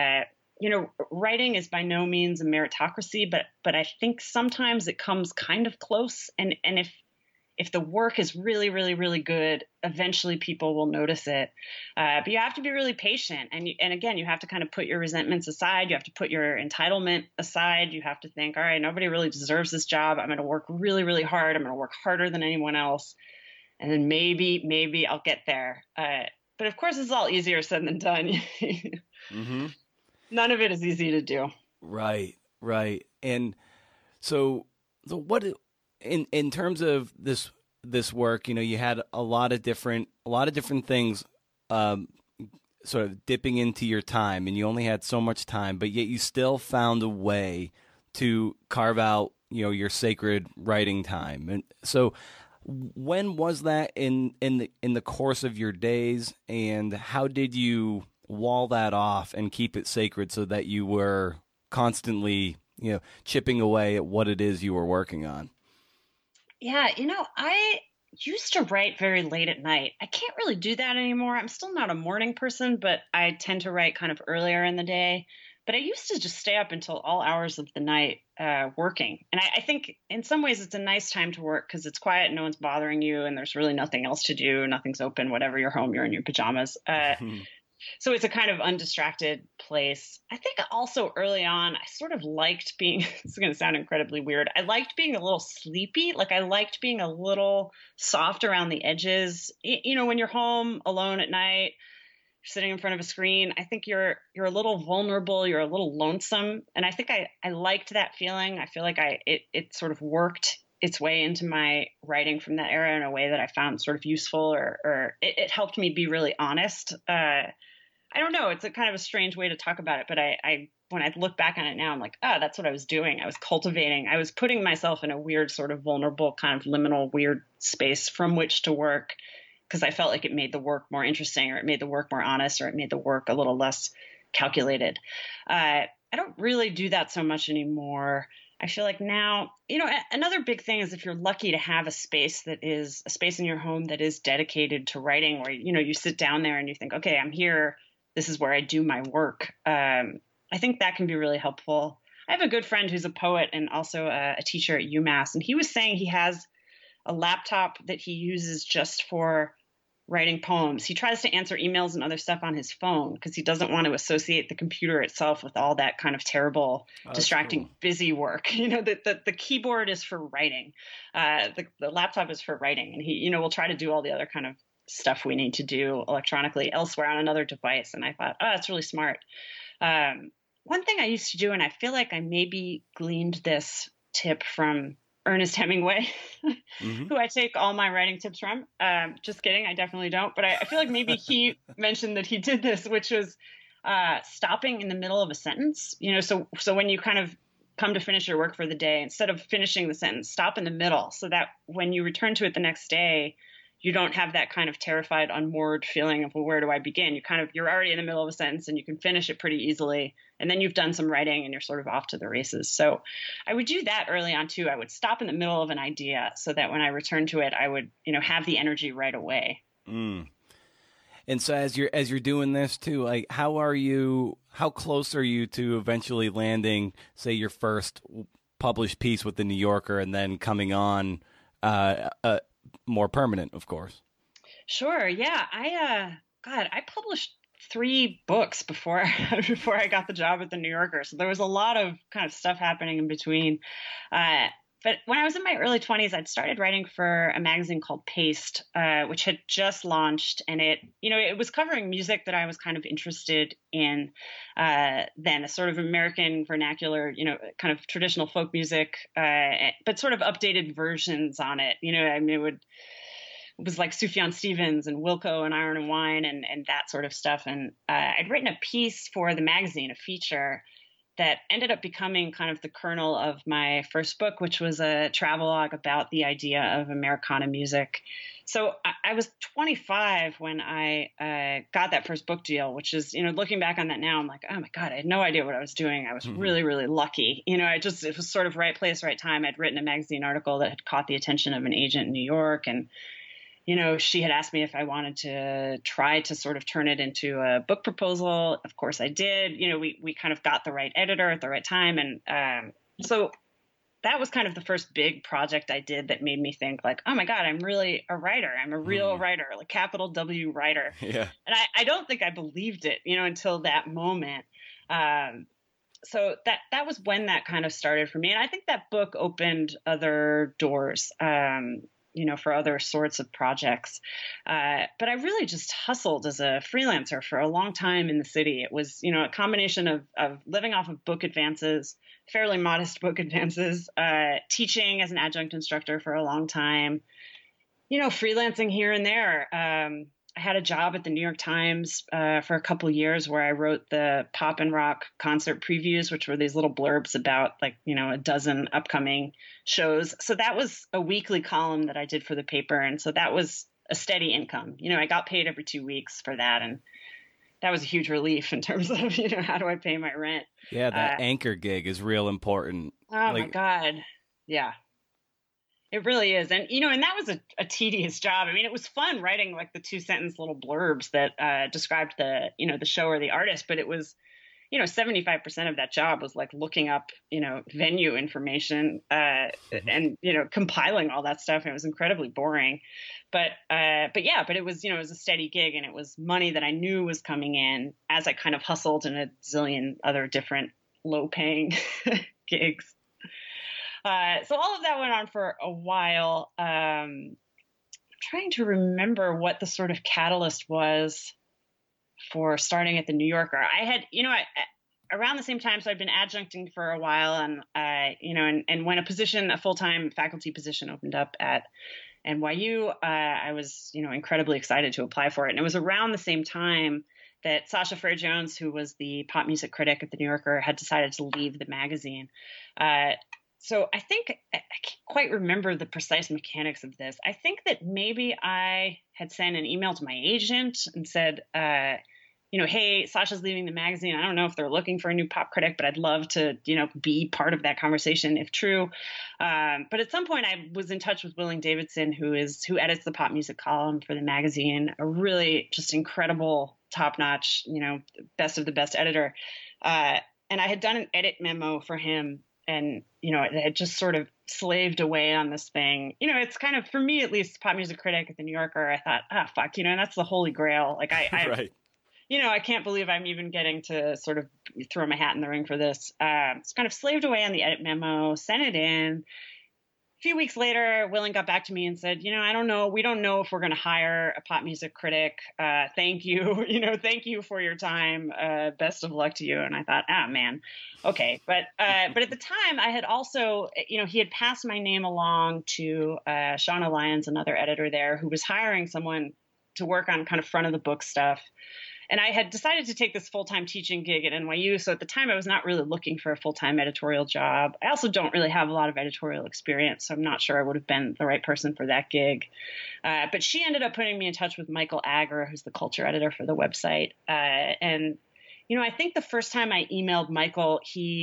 Writing is by no means a meritocracy, but I think sometimes it comes kind of close. And if the work is really, really, really good, eventually people will notice it. But you have to be really patient. And again, you have to kind of put your resentments aside. You have to put your entitlement aside. You have to think, all right, nobody really deserves this job. I'm going to work really, really hard. I'm going to work harder than anyone else. And then maybe I'll get there. But of course, it's all easier said than done. Mm-hmm. None of it is easy to do. Right. And so what... In terms of this work, you had a lot of different things, sort of dipping into your time, and you only had so much time, but yet you still found a way to carve out, your sacred writing time. And so, when was that in the course of your days, and how did you wall that off and keep it sacred so that you were constantly, chipping away at what it is you were working on? Yeah, I used to write very late at night. I can't really do that anymore. I'm still not a morning person, but I tend to write kind of earlier in the day. But I used to just stay up until all hours of the night working. And I think in some ways it's a nice time to work because it's quiet, no one's bothering you, and there's really nothing else to do. Nothing's open, whatever, you're home, you're in your pajamas. So it's a kind of undistracted place. I think also early on, I sort of liked being, it's going to sound incredibly weird. I liked being a little sleepy. Like, I liked being a little soft around the edges. When you're home alone at night, sitting in front of a screen, I think you're a little vulnerable. You're a little lonesome. And I think I liked that feeling. I feel like it sort of worked its way into my writing from that era in a way that I found sort of useful, or it helped me be really honest. I don't know. It's a kind of a strange way to talk about it, but I when I look back on it now, I'm like, that's what I was doing. I was cultivating. I was putting myself in a weird sort of vulnerable kind of liminal weird space from which to work, because I felt like it made the work more interesting, or it made the work more honest, or it made the work a little less calculated. I don't really do that so much anymore. I feel like now, another big thing is if you're lucky to have a space in your home that is dedicated to writing, where, you sit down there and you think, okay, I'm here. This is where I do my work. I think that can be really helpful. I have a good friend who's a poet and also a teacher at UMass, and he was saying he has a laptop that he uses just for writing poems. He tries to answer emails and other stuff on his phone because he doesn't want to associate the computer itself with all that kind of terrible, distracting, busy work. The keyboard is for writing. The laptop is for writing. And he, will try to do all the other kind of stuff we need to do electronically elsewhere on another device. And I thought, that's really smart. One thing I used to do, and I feel like I maybe gleaned this tip from Ernest Hemingway, who I take all my writing tips from. Just kidding. I definitely don't. But I feel like maybe he mentioned that he did this, which was stopping in the middle of a sentence. So when you kind of come to finish your work for the day, instead of finishing the sentence, stop in the middle so that when you return to it the next day, you don't have that kind of terrified, unmoored feeling of, well, where do I begin? You're already in the middle of a sentence and you can finish it pretty easily. And then you've done some writing and you're sort of off to the races. So I would do that early on too. I would stop in the middle of an idea so that when I return to it, I would, have the energy right away. Mm. And so as you're doing this too, like how close are you to eventually landing, say, your first published piece with the New Yorker and then coming on more permanent, of course? Sure. Yeah. I published 3 books before I got the job at the New Yorker. So there was a lot of kind of stuff happening in between. But when I was in my early 20s, I'd started writing for a magazine called Paste, which had just launched, and it was covering music that I was kind of interested in then, a sort of American vernacular, kind of traditional folk music, but sort of updated versions on it. It was like Sufjan Stevens and Wilco and Iron and Wine and that sort of stuff. And I'd written a piece for the magazine, a feature that ended up becoming kind of the kernel of my first book, which was a travelogue about the idea of Americana music. So I was 25 when I got that first book deal, which is, looking back on that now, I'm like, oh my God, I had no idea what I was doing. I was really, really lucky. It was sort of right place, right time. I'd written a magazine article that had caught the attention of an agent in New York, and she had asked me if I wanted to try to sort of turn it into a book proposal. Of course I did. We kind of got the right editor at the right time. And so that was kind of the first big project I did that made me think like, oh my God, I'm really a writer. I'm a real writer, like capital W writer. Yeah. And I don't think I believed it, until that moment. So that was when that kind of started for me. And I think that book opened other doors, for other sorts of projects. But I really just hustled as a freelancer for a long time in the city. It was, a combination of living off of book advances, fairly modest book advances, teaching as an adjunct instructor for a long time, freelancing here and there. I had a job at the New York Times for a couple of years where I wrote the pop and rock concert previews, which were these little blurbs about a dozen upcoming shows. So that was a weekly column that I did for the paper. And so that was a steady income. I got paid every 2 weeks for that. And that was a huge relief in terms of, how do I pay my rent? Yeah, that anchor gig is real important. Oh, my God. Yeah. It really is. And, and that was a tedious job. I mean, it was fun writing like the 2-sentence little blurbs that described the show or the artist, but it was, 75% of that job was like looking up, venue information and, compiling all that stuff. And it was incredibly boring. But it was, it was a steady gig, and it was money that I knew was coming in as I kind of hustled in a zillion other different low paying gigs. So all of that went on for a while. I'm trying to remember what the sort of catalyst was for starting at the New Yorker. I had, around the same time, so I'd been adjuncting for a while, and and when a full-time faculty position opened up at NYU, I was, incredibly excited to apply for it. And it was around the same time that Sasha Frere-Jones, who was the pop music critic at the New Yorker, had decided to leave the magazine. So I think I can't quite remember the precise mechanics of this. I think that maybe I had sent an email to my agent and said, hey, Sasha's leaving the magazine. I don't know if they're looking for a new pop critic, but I'd love to, be part of that conversation if true. But at some point I was in touch with Willing Davidson, who edits the pop music column for the magazine, a really just incredible, top-notch, best of the best editor. And I had done an edit memo for him. And, it had just sort of slaved away on this thing. It's kind of, for me at least, pop music critic at the New Yorker, I thought, fuck, that's the holy grail. Like I right. I can't believe I'm even getting to sort of throw my hat in the ring for this. It's kind of slaved away on the edit memo, sent it in. A few weeks later, Willing got back to me and said, I don't know. We don't know if we're going to hire a pop music critic. Thank you. Thank you for your time. Best of luck to you. And I thought, man, okay. But at the time I had also, he had passed my name along to Shauna Lyons, another editor there, who was hiring someone to work on kind of front of the book stuff. And I had decided to take this full-time teaching gig at NYU. So at the time, I was not really looking for a full-time editorial job. I also don't really have a lot of editorial experience, so I'm not sure I would have been the right person for that gig. But she ended up putting me in touch with Michael Ager, who's the culture editor for the website. And, I think the first time I emailed Michael,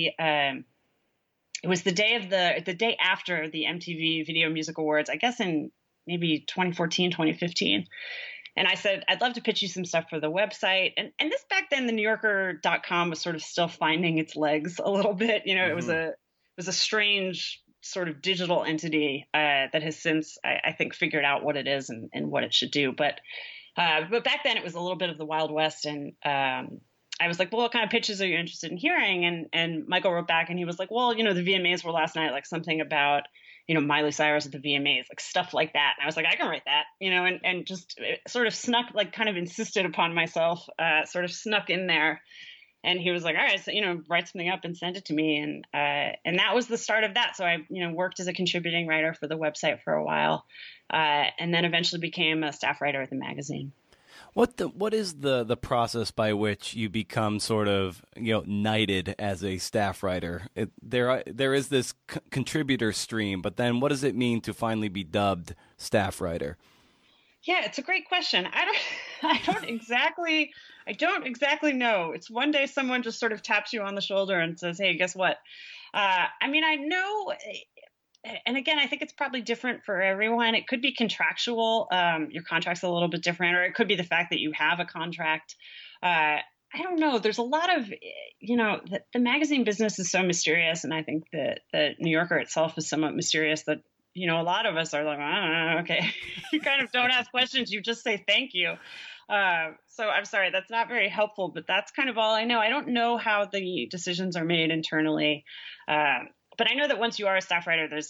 it was the day after the MTV Video Music Awards, I guess in maybe 2014, 2015. And I said, I'd love to pitch you some stuff for the website. And this back then, the NewYorker.com was sort of still finding its legs a little bit. It was a strange sort of digital entity that has since, I think, figured out what it is and what it should do. But back then, it was a little bit of the Wild West. And I was like, well, what kind of pitches are you interested in hearing? And Michael wrote back and he was like, well, the VMAs were last night, like something about Miley Cyrus at the VMAs, like stuff like that. And I was like, I can write that, and just sort of snuck, like kind of insisted upon myself, sort of snuck in there. And he was like, all right, so, write something up and send it to me. And that was the start of that. So I, worked as a contributing writer for the website for a while, and then eventually became a staff writer at the magazine. What is the process by which you become sort of knighted as a staff writer? There is this contributor stream, but then what does it mean to finally be dubbed staff writer? Yeah, it's a great question. I don't exactly know. It's one day someone just sort of taps you on the shoulder and says, "Hey, guess what?" I know. And again, I think it's probably different for everyone. It could be contractual. Your contract's a little bit different, or it could be the fact that you have a contract. I don't know. There's a lot of, the magazine business is so mysterious. And I think that the New Yorker itself is somewhat mysterious that, a lot of us are like, oh, okay. You kind of don't ask questions. You just say thank you. So I'm sorry, that's not very helpful, but that's kind of all I know. I don't know how the decisions are made internally. But I know that once you are a staff writer, there's,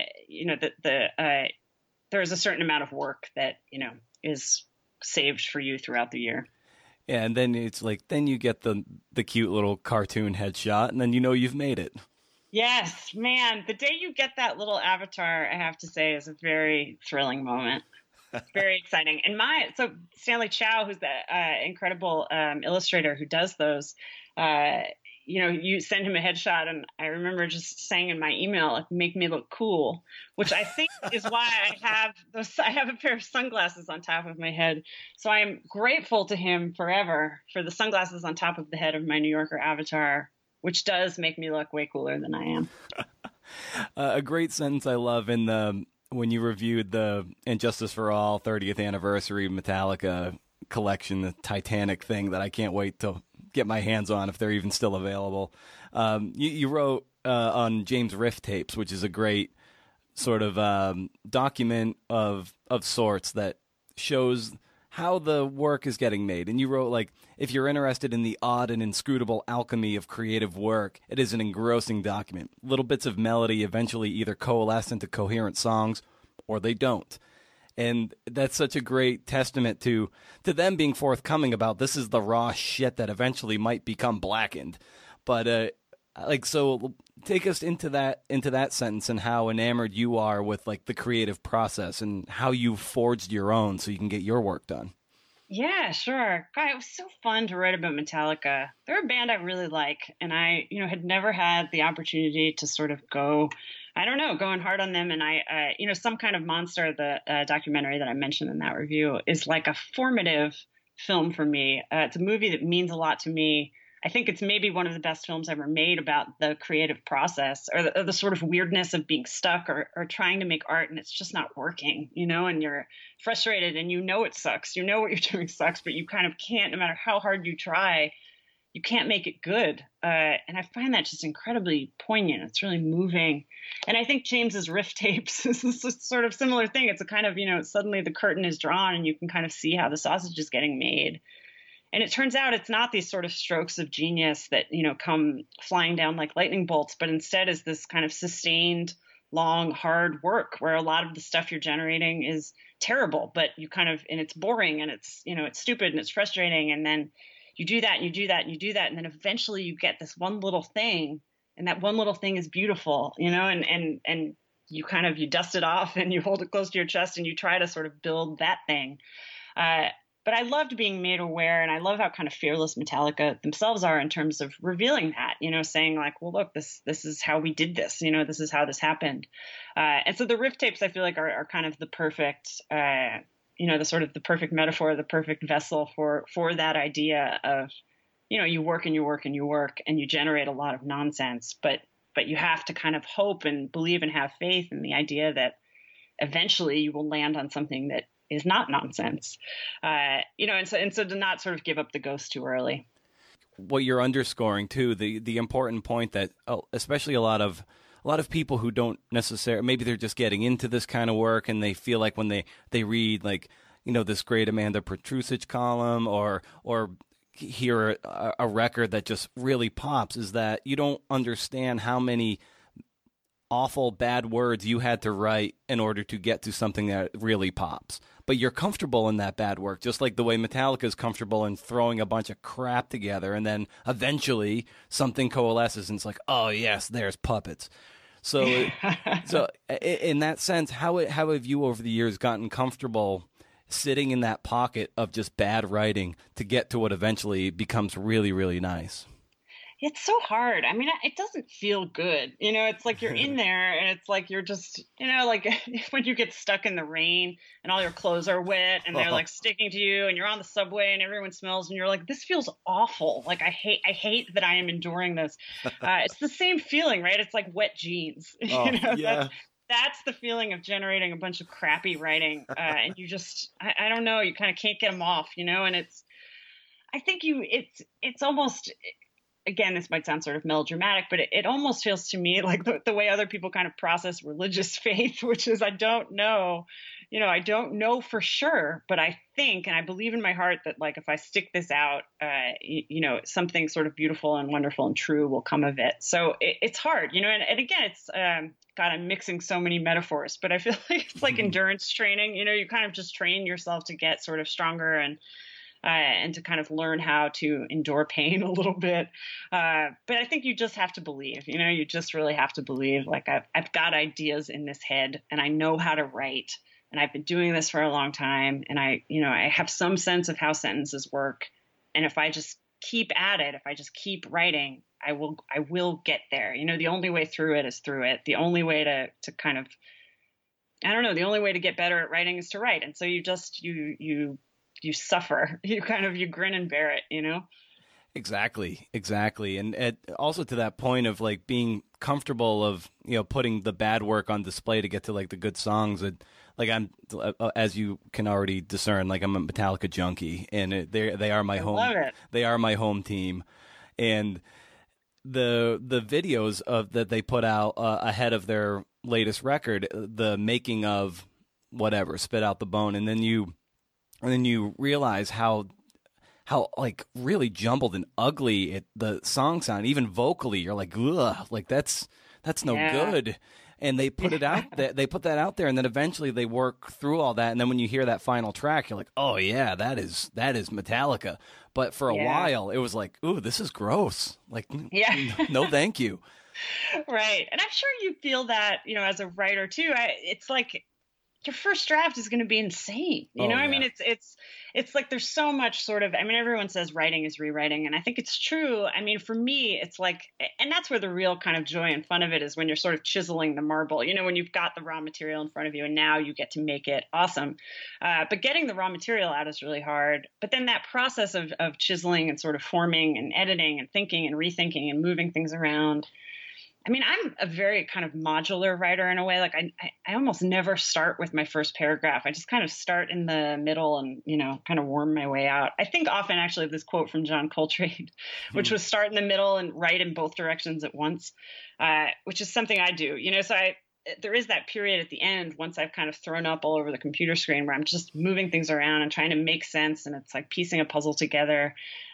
there's a certain amount of work that, is saved for you throughout the year. Yeah, and then it's like, then you get the cute little cartoon headshot, and then you've made it. Yes, man. The day you get that little avatar, I have to say, is a very thrilling moment. Very exciting. And so Stanley Chow, who's the incredible illustrator who does those, you send him a headshot, and I remember just saying in my email, like, make me look cool, which I think is why I have a pair of sunglasses on top of my head. So I am grateful to him forever for the sunglasses on top of the head of my New Yorker avatar, which does make me look way cooler than I am. A great sentence I love when you reviewed the And Justice for All 30th anniversary Metallica collection, the Titanic thing that I can't wait to get my hands on if they're even still available. You wrote on James Riff tapes, which is a great sort of document of sorts that shows how the work is getting made. And you wrote, like, if you're interested in the odd and inscrutable alchemy of creative work, it is an engrossing document. Little bits of melody eventually either coalesce into coherent songs or they don't. And that's such a great testament to them being forthcoming about this is the raw shit that eventually might become blackened. But so take us into that sentence and how enamored you are with like the creative process and how you forged your own so you can get your work done. Yeah, sure. God, it was so fun to write about Metallica. They're a band I really like, and I, had never had the opportunity to sort of going hard on them. And I, Some Kind of Monster, the documentary that I mentioned in that review, is like a formative film for me. It's a movie that means a lot to me. I think it's maybe one of the best films ever made about the creative process or the sort of weirdness of being stuck or trying to make art and it's just not working, and you're frustrated and it sucks. You know what you're doing sucks, but you kind of can't, no matter how hard you try, you can't make it good. And I find that just incredibly poignant. It's really moving. And I think James's Riff tapes is a sort of similar thing. It's a kind of, suddenly the curtain is drawn and you can kind of see how the sausage is getting made. And it turns out it's not these sort of strokes of genius that, come flying down like lightning bolts, but instead is this kind of sustained, long, hard work where a lot of the stuff you're generating is terrible, but and it's boring and it's, it's stupid and it's frustrating. And then you do that and you do that and you do that. And then eventually you get this one little thing and that one little thing is beautiful, and you you dust it off and you hold it close to your chest and you try to sort of build that thing. But I loved being made aware, and I love how kind of fearless Metallica themselves are in terms of revealing that, saying like, well, look, this is how we did this, this is how this happened. And so the riff tapes, I feel like are kind of the perfect, the sort of the perfect metaphor, the perfect vessel for that idea of, you work and you work and you work and you generate a lot of nonsense, but you have to kind of hope and believe and have faith in the idea that eventually you will land on something that is not nonsense, and so to not sort of give up the ghost too early. What you're underscoring too, the important point that especially a lot of people who don't necessarily, maybe they're just getting into this kind of work and they feel like when they read like, this great Amanda Petrusic column or hear a record that just really pops, is that you don't understand how many awful bad words you had to write in order to get to something that really pops. But you're comfortable in that bad work, just like the way Metallica is comfortable in throwing a bunch of crap together, and then eventually something coalesces and it's like, oh yes, there's Puppets. So in that sense, how have you over the years gotten comfortable sitting in that pocket of just bad writing to get to what eventually becomes really, really nice? It's so hard. I mean, it doesn't feel good. It's like you're in there and it's like you're just, like when you get stuck in the rain and all your clothes are wet and they're like sticking to you and you're on the subway and everyone smells and you're like, this feels awful. Like I hate that I am enduring this. It's the same feeling, right? It's like wet jeans. Yeah. That's the feeling of generating a bunch of crappy writing. And you just, I don't know, you kind of can't get them off, and I think it's almost, again, this might sound sort of melodramatic, but it almost feels to me like the way other people kind of process religious faith, which is I don't know for sure, but I think, and I believe in my heart that like if I stick this out, something sort of beautiful and wonderful and true will come of it. So it's hard, and again, it's, God, I'm mixing so many metaphors, but I feel like it's like endurance training, you kind of just train yourself to get sort of stronger and to kind of learn how to endure pain a little bit. But I think you just have to believe, you just really have to believe, like I've got ideas in this head and I know how to write and I've been doing this for a long time. And I have some sense of how sentences work. And if I just keep at it, if I just keep writing, I will get there. The only way through it is through it. The only way to kind of, I don't know, the only way to get better at writing is to write. And so you just, you suffer, you grin and bear it, Exactly. And also to that point of like being comfortable of, putting the bad work on display to get to like the good songs. Like I'm, as you can already discern, like I'm a Metallica junkie and they are my home. Love it. They are my home team. And the videos that they put out ahead of their latest record, the making of whatever, Spit Out the Bone. And then you realize how like really jumbled and ugly the song sound, even vocally. You're like, ugh, like that's no good. And they put it out they put that out there, and then eventually they work through all that. And then when you hear that final track, you're like, oh yeah, that is Metallica. But for a while, it was like, ooh, this is gross. Like, no, thank you. Right, and I'm sure you feel that, as a writer too. It's like, your first draft is going to be insane. I mean, it's like, there's so much sort of, I mean, everyone says writing is rewriting. And I think it's true. I mean, for me, it's like, and that's where the real kind of joy and fun of it is, when you're sort of chiseling the marble, when you've got the raw material in front of you and now you get to make it awesome. But getting the raw material out is really hard. But then that process of chiseling and sort of forming and editing and thinking and rethinking and moving things around. I mean, I'm a very kind of modular writer in a way. Like I almost never start with my first paragraph. I just kind of start in the middle and, kind of worm my way out. I think often actually of this quote from John Coltrane, which was start in the middle and write in both directions at once, which is something I do, so there is that period at the end, once I've kind of thrown up all over the computer screen, where I'm just moving things around and trying to make sense. And it's like piecing a puzzle together.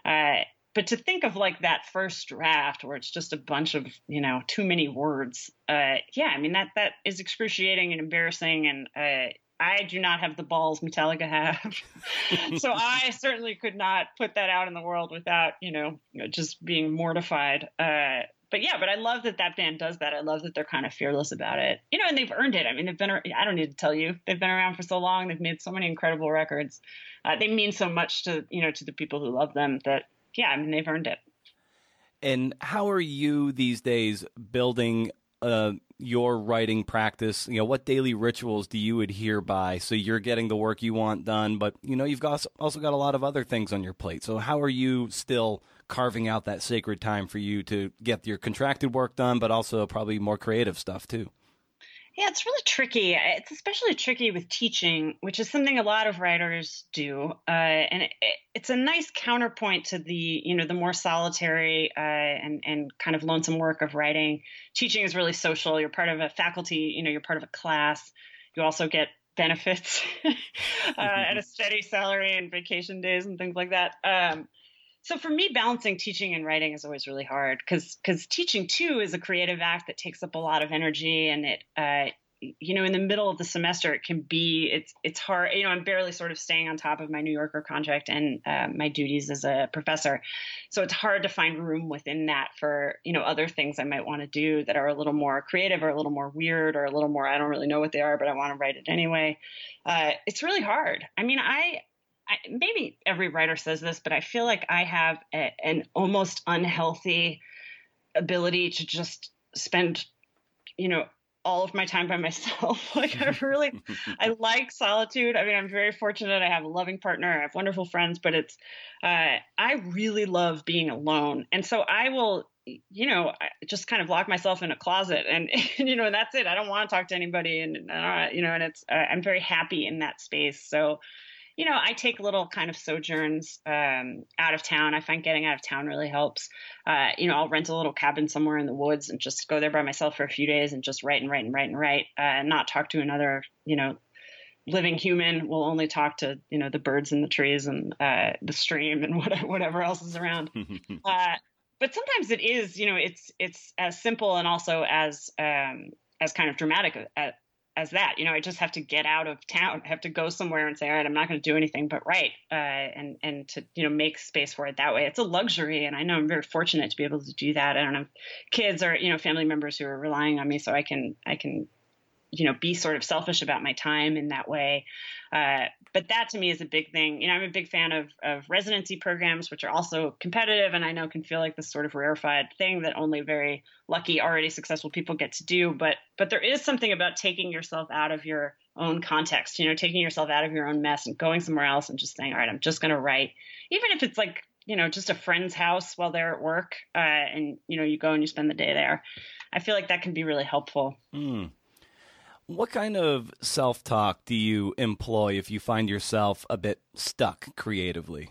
But to think of like that first draft where it's just a bunch of, too many words. I mean, that is excruciating and embarrassing. And I do not have the balls Metallica have. So I certainly could not put that out in the world without, just being mortified. But but I love that band does that. I love that they're kind of fearless about it, and they've earned it. I mean, I don't need to tell you, they've been around for so long. They've made so many incredible records. They mean so much to the people who love them that, yeah, I mean, they've earned it. And how are you these days building your writing practice? What daily rituals do you adhere by so you're getting the work you want done, but you've also got a lot of other things on your plate. So how are you still carving out that sacred time for you to get your contracted work done, but also probably more creative stuff too? Yeah, it's really tricky. It's especially tricky with teaching, which is something a lot of writers do. And it's a nice counterpoint to the more solitary and kind of lonesome work of writing. Teaching is really social. You're part of a faculty, you're part of a class. You also get benefits and a steady salary and vacation days and things like that. So for me, balancing teaching and writing is always really hard because teaching too is a creative act that takes up a lot of energy, and it in the middle of the semester it can be it's hard. I'm barely sort of staying on top of my New Yorker contract and my duties as a professor, so it's hard to find room within that for other things I might want to do that are a little more creative or a little more weird or a little more I don't really know what they are, but I want to write it anyway. It's really hard. I mean, maybe every writer says this, but I feel like I have an almost unhealthy ability to just spend, all of my time by myself. Like I like solitude. I mean, I'm very fortunate. I have a loving partner. I have wonderful friends, but I really love being alone. And so I will, just kind of lock myself in a closet and and that's it. I don't want to talk to anybody. And I'm very happy in that space. So, I take little kind of sojourns out of town. I find getting out of town really helps. I'll rent a little cabin somewhere in the woods and just go there by myself for a few days and just write and write and write and write, and not talk to another, living human. We'll only talk to, the birds and the trees and the stream and whatever else is around. But sometimes it is, it's as simple and also as kind of dramatic as that. I just have to get out of town. I have to go somewhere and say, all right, I'm not going to do anything but write, and to, make space for it that way. It's a luxury. And I know I'm very fortunate to be able to do that. I don't have kids or, family members who are relying on me, so I can, be sort of selfish about my time in that way. But that to me is a big thing. I'm a big fan of residency programs, which are also competitive and I know can feel like this sort of rarefied thing that only very lucky, already successful people get to do. But there is something about taking yourself out of your own context, taking yourself out of your own mess and going somewhere else and just saying, all right, I'm just going to write, even if it's like, just a friend's house while they're at work, and, you go and you spend the day there. I feel like that can be really helpful. What kind of self-talk do you employ if you find yourself a bit stuck creatively?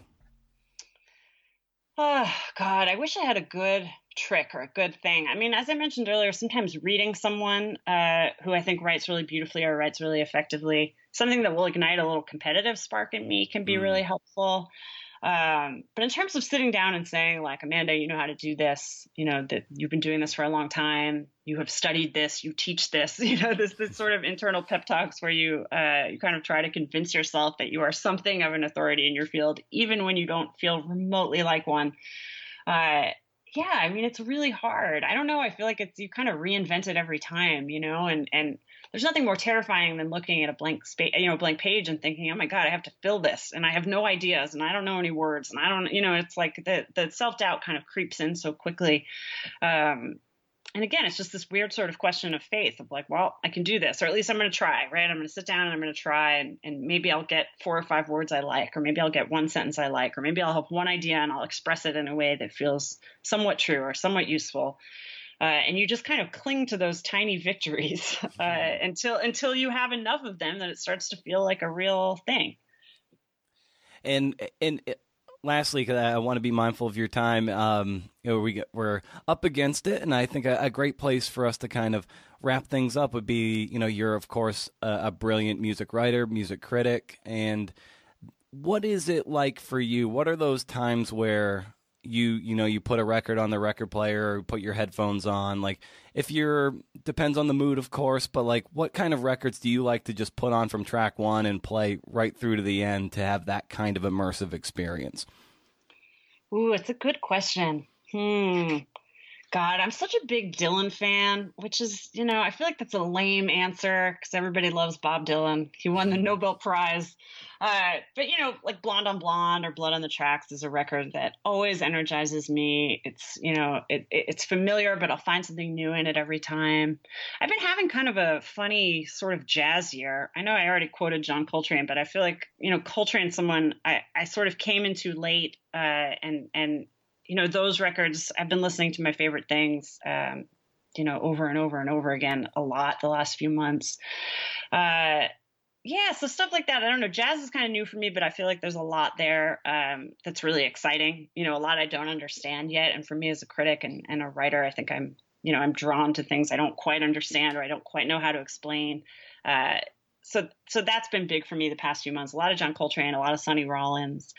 Oh, God, I wish I had a good trick or a good thing. I mean, as I mentioned earlier, sometimes reading someone who I think writes really beautifully or writes really effectively, something that will ignite a little competitive spark in me can be really helpful. But in terms of sitting down and saying, like, Amanda, you know how to do this, that you've been doing this for a long time, you have studied this, you teach this, this sort of internal pep talks where you kind of try to convince yourself that you are something of an authority in your field, even when you don't feel remotely like one. Yeah, I mean, it's really hard. I don't know. I feel like you kind of reinvent it every time, and there's nothing more terrifying than looking at a blank blank page and thinking, oh my God, I have to fill this and I have no ideas and I don't know any words and I don't, it's like the self-doubt kind of creeps in so quickly. And again, it's just this weird sort of question of faith of like, well, I can do this, or at least I'm going to try, right? I'm going to sit down and I'm going to try and maybe I'll get 4 or 5 words I like, or maybe I'll get one sentence I like, or maybe I'll have one idea and I'll express it in a way that feels somewhat true or somewhat useful. And you just kind of cling to those tiny victories until you have enough of them that it starts to feel like a real thing. And lastly, because I want to be mindful of your time, we're up against it, and I think a great place for us to kind of wrap things up would be, you're of course a brilliant music writer, music critic, and what is it like for you? What are those times where you put a record on the record player or put your headphones on? Like, depends on the mood, of course, but like, what kind of records do you like to just put on from track one and play right through to the end to have that kind of immersive experience? Ooh, it's a good question. God, I'm such a big Dylan fan, which is, I feel like that's a lame answer because everybody loves Bob Dylan. He won the Nobel Prize. But, like Blonde on Blonde or Blood on the Tracks is a record that always energizes me. It's, it's familiar, but I'll find something new in it every time. I've been having kind of a funny sort of jazz year. I know I already quoted John Coltrane, but I feel like, Coltrane's someone I sort of came into late and those records, I've been listening to my favorite things, over and over and over again a lot the last few months. So stuff like that. I don't know. Jazz is kind of new for me, but I feel like there's a lot there that's really exciting. A lot I don't understand yet. And for me as a critic and a writer, I think I'm drawn to things I don't quite understand or I don't quite know how to explain. So that's been big for me the past few months. A lot of John Coltrane, a lot of Sonny Rollins.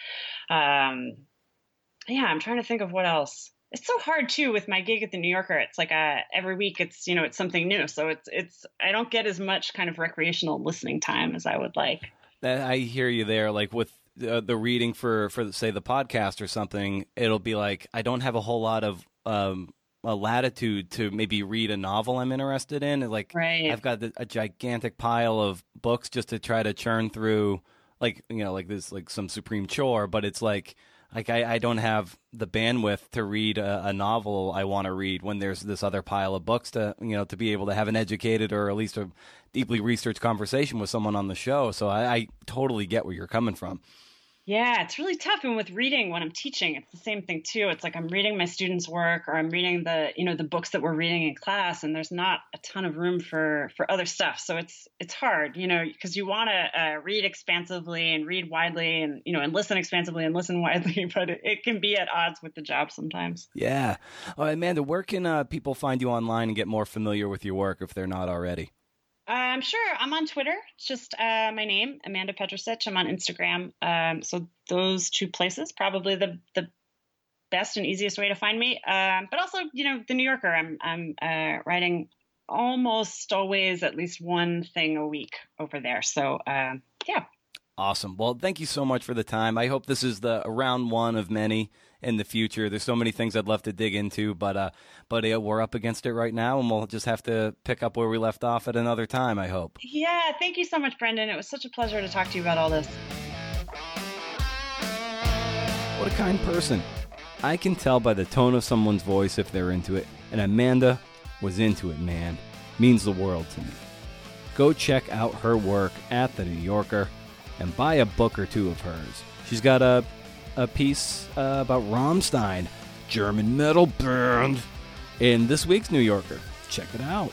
I'm trying to think of what else. It's so hard too with my gig at the New Yorker. It's like every week it's it's something new. So it's I don't get as much kind of recreational listening time as I would like. I hear you there. Like with the reading for say the podcast or something, it'll be like I don't have a whole lot of a latitude to maybe read a novel I'm interested in. Like right. I've got a gigantic pile of books just to try to churn through, like like this, like some supreme chore. But it's like I don't have the bandwidth to read a novel I want to read when there's this other pile of books to to be able to have an educated or at least a deeply researched conversation with someone on the show. So I totally get where you're coming from. Yeah, it's really tough. And with reading, when I'm teaching, it's the same thing too. It's like I'm reading my students' work or I'm reading the books that we're reading in class, and there's not a ton of room for other stuff. So it's hard, because you want to read expansively and read widely and listen expansively and listen widely, but it can be at odds with the job sometimes. Yeah. Amanda, where can people find you online and get more familiar with your work if they're not already? Sure. I'm on Twitter. It's just my name, Amanda Petrusich. I'm on Instagram. So those two places, probably the best and easiest way to find me. But also, the New Yorker. I'm writing almost always at least one thing a week over there. So yeah. Awesome. Well, thank you so much for the time. I hope this is the round one of many in the future. There's so many things I'd love to dig into, but we're up against it right now, and we'll just have to pick up where we left off at another time, I hope. Yeah, thank you so much, Brendan. It was such a pleasure to talk to you about all this. What a kind person. I can tell by the tone of someone's voice if they're into it, and Amanda was into it, man. Means the world to me. Go check out her work at the New Yorker and buy a book or two of hers. She's got a piece about Rammstein, German metal band, in this week's New Yorker. Check it out.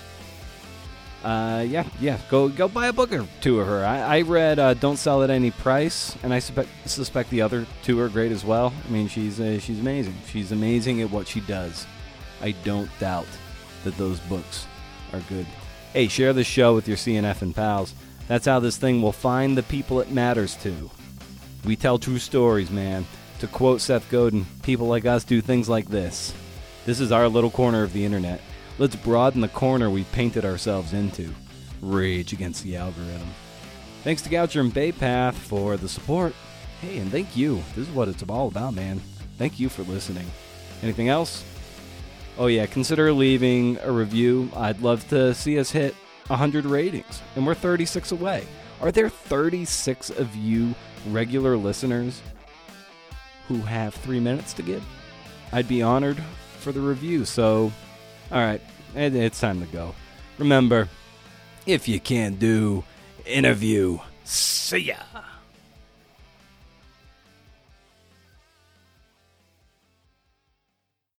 Go buy a book or two of her. I read Don't Sell at Any Price, and I suspect the other two are great as well. I mean, she's amazing. She's amazing at what she does. I don't doubt that those books are good. Hey, share the show with your CNF and pals. That's how this thing will find the people it matters to. We tell true stories, man. To quote Seth Godin, people like us do things like this. This is our little corner of the internet. Let's broaden the corner we painted ourselves into. Rage against the algorithm. Thanks to Goucher and Baypath for the support. Hey, and thank you. This is what it's all about, man. Thank you for listening. Anything else? Oh yeah, consider leaving a review. I'd love to see us hit 100 ratings, and we're 36 away. Are there 36 of you regular listeners who have 3 minutes to give? I'd be honored for the review. So, all right, it's time to go. Remember, if you can't do interview, see ya.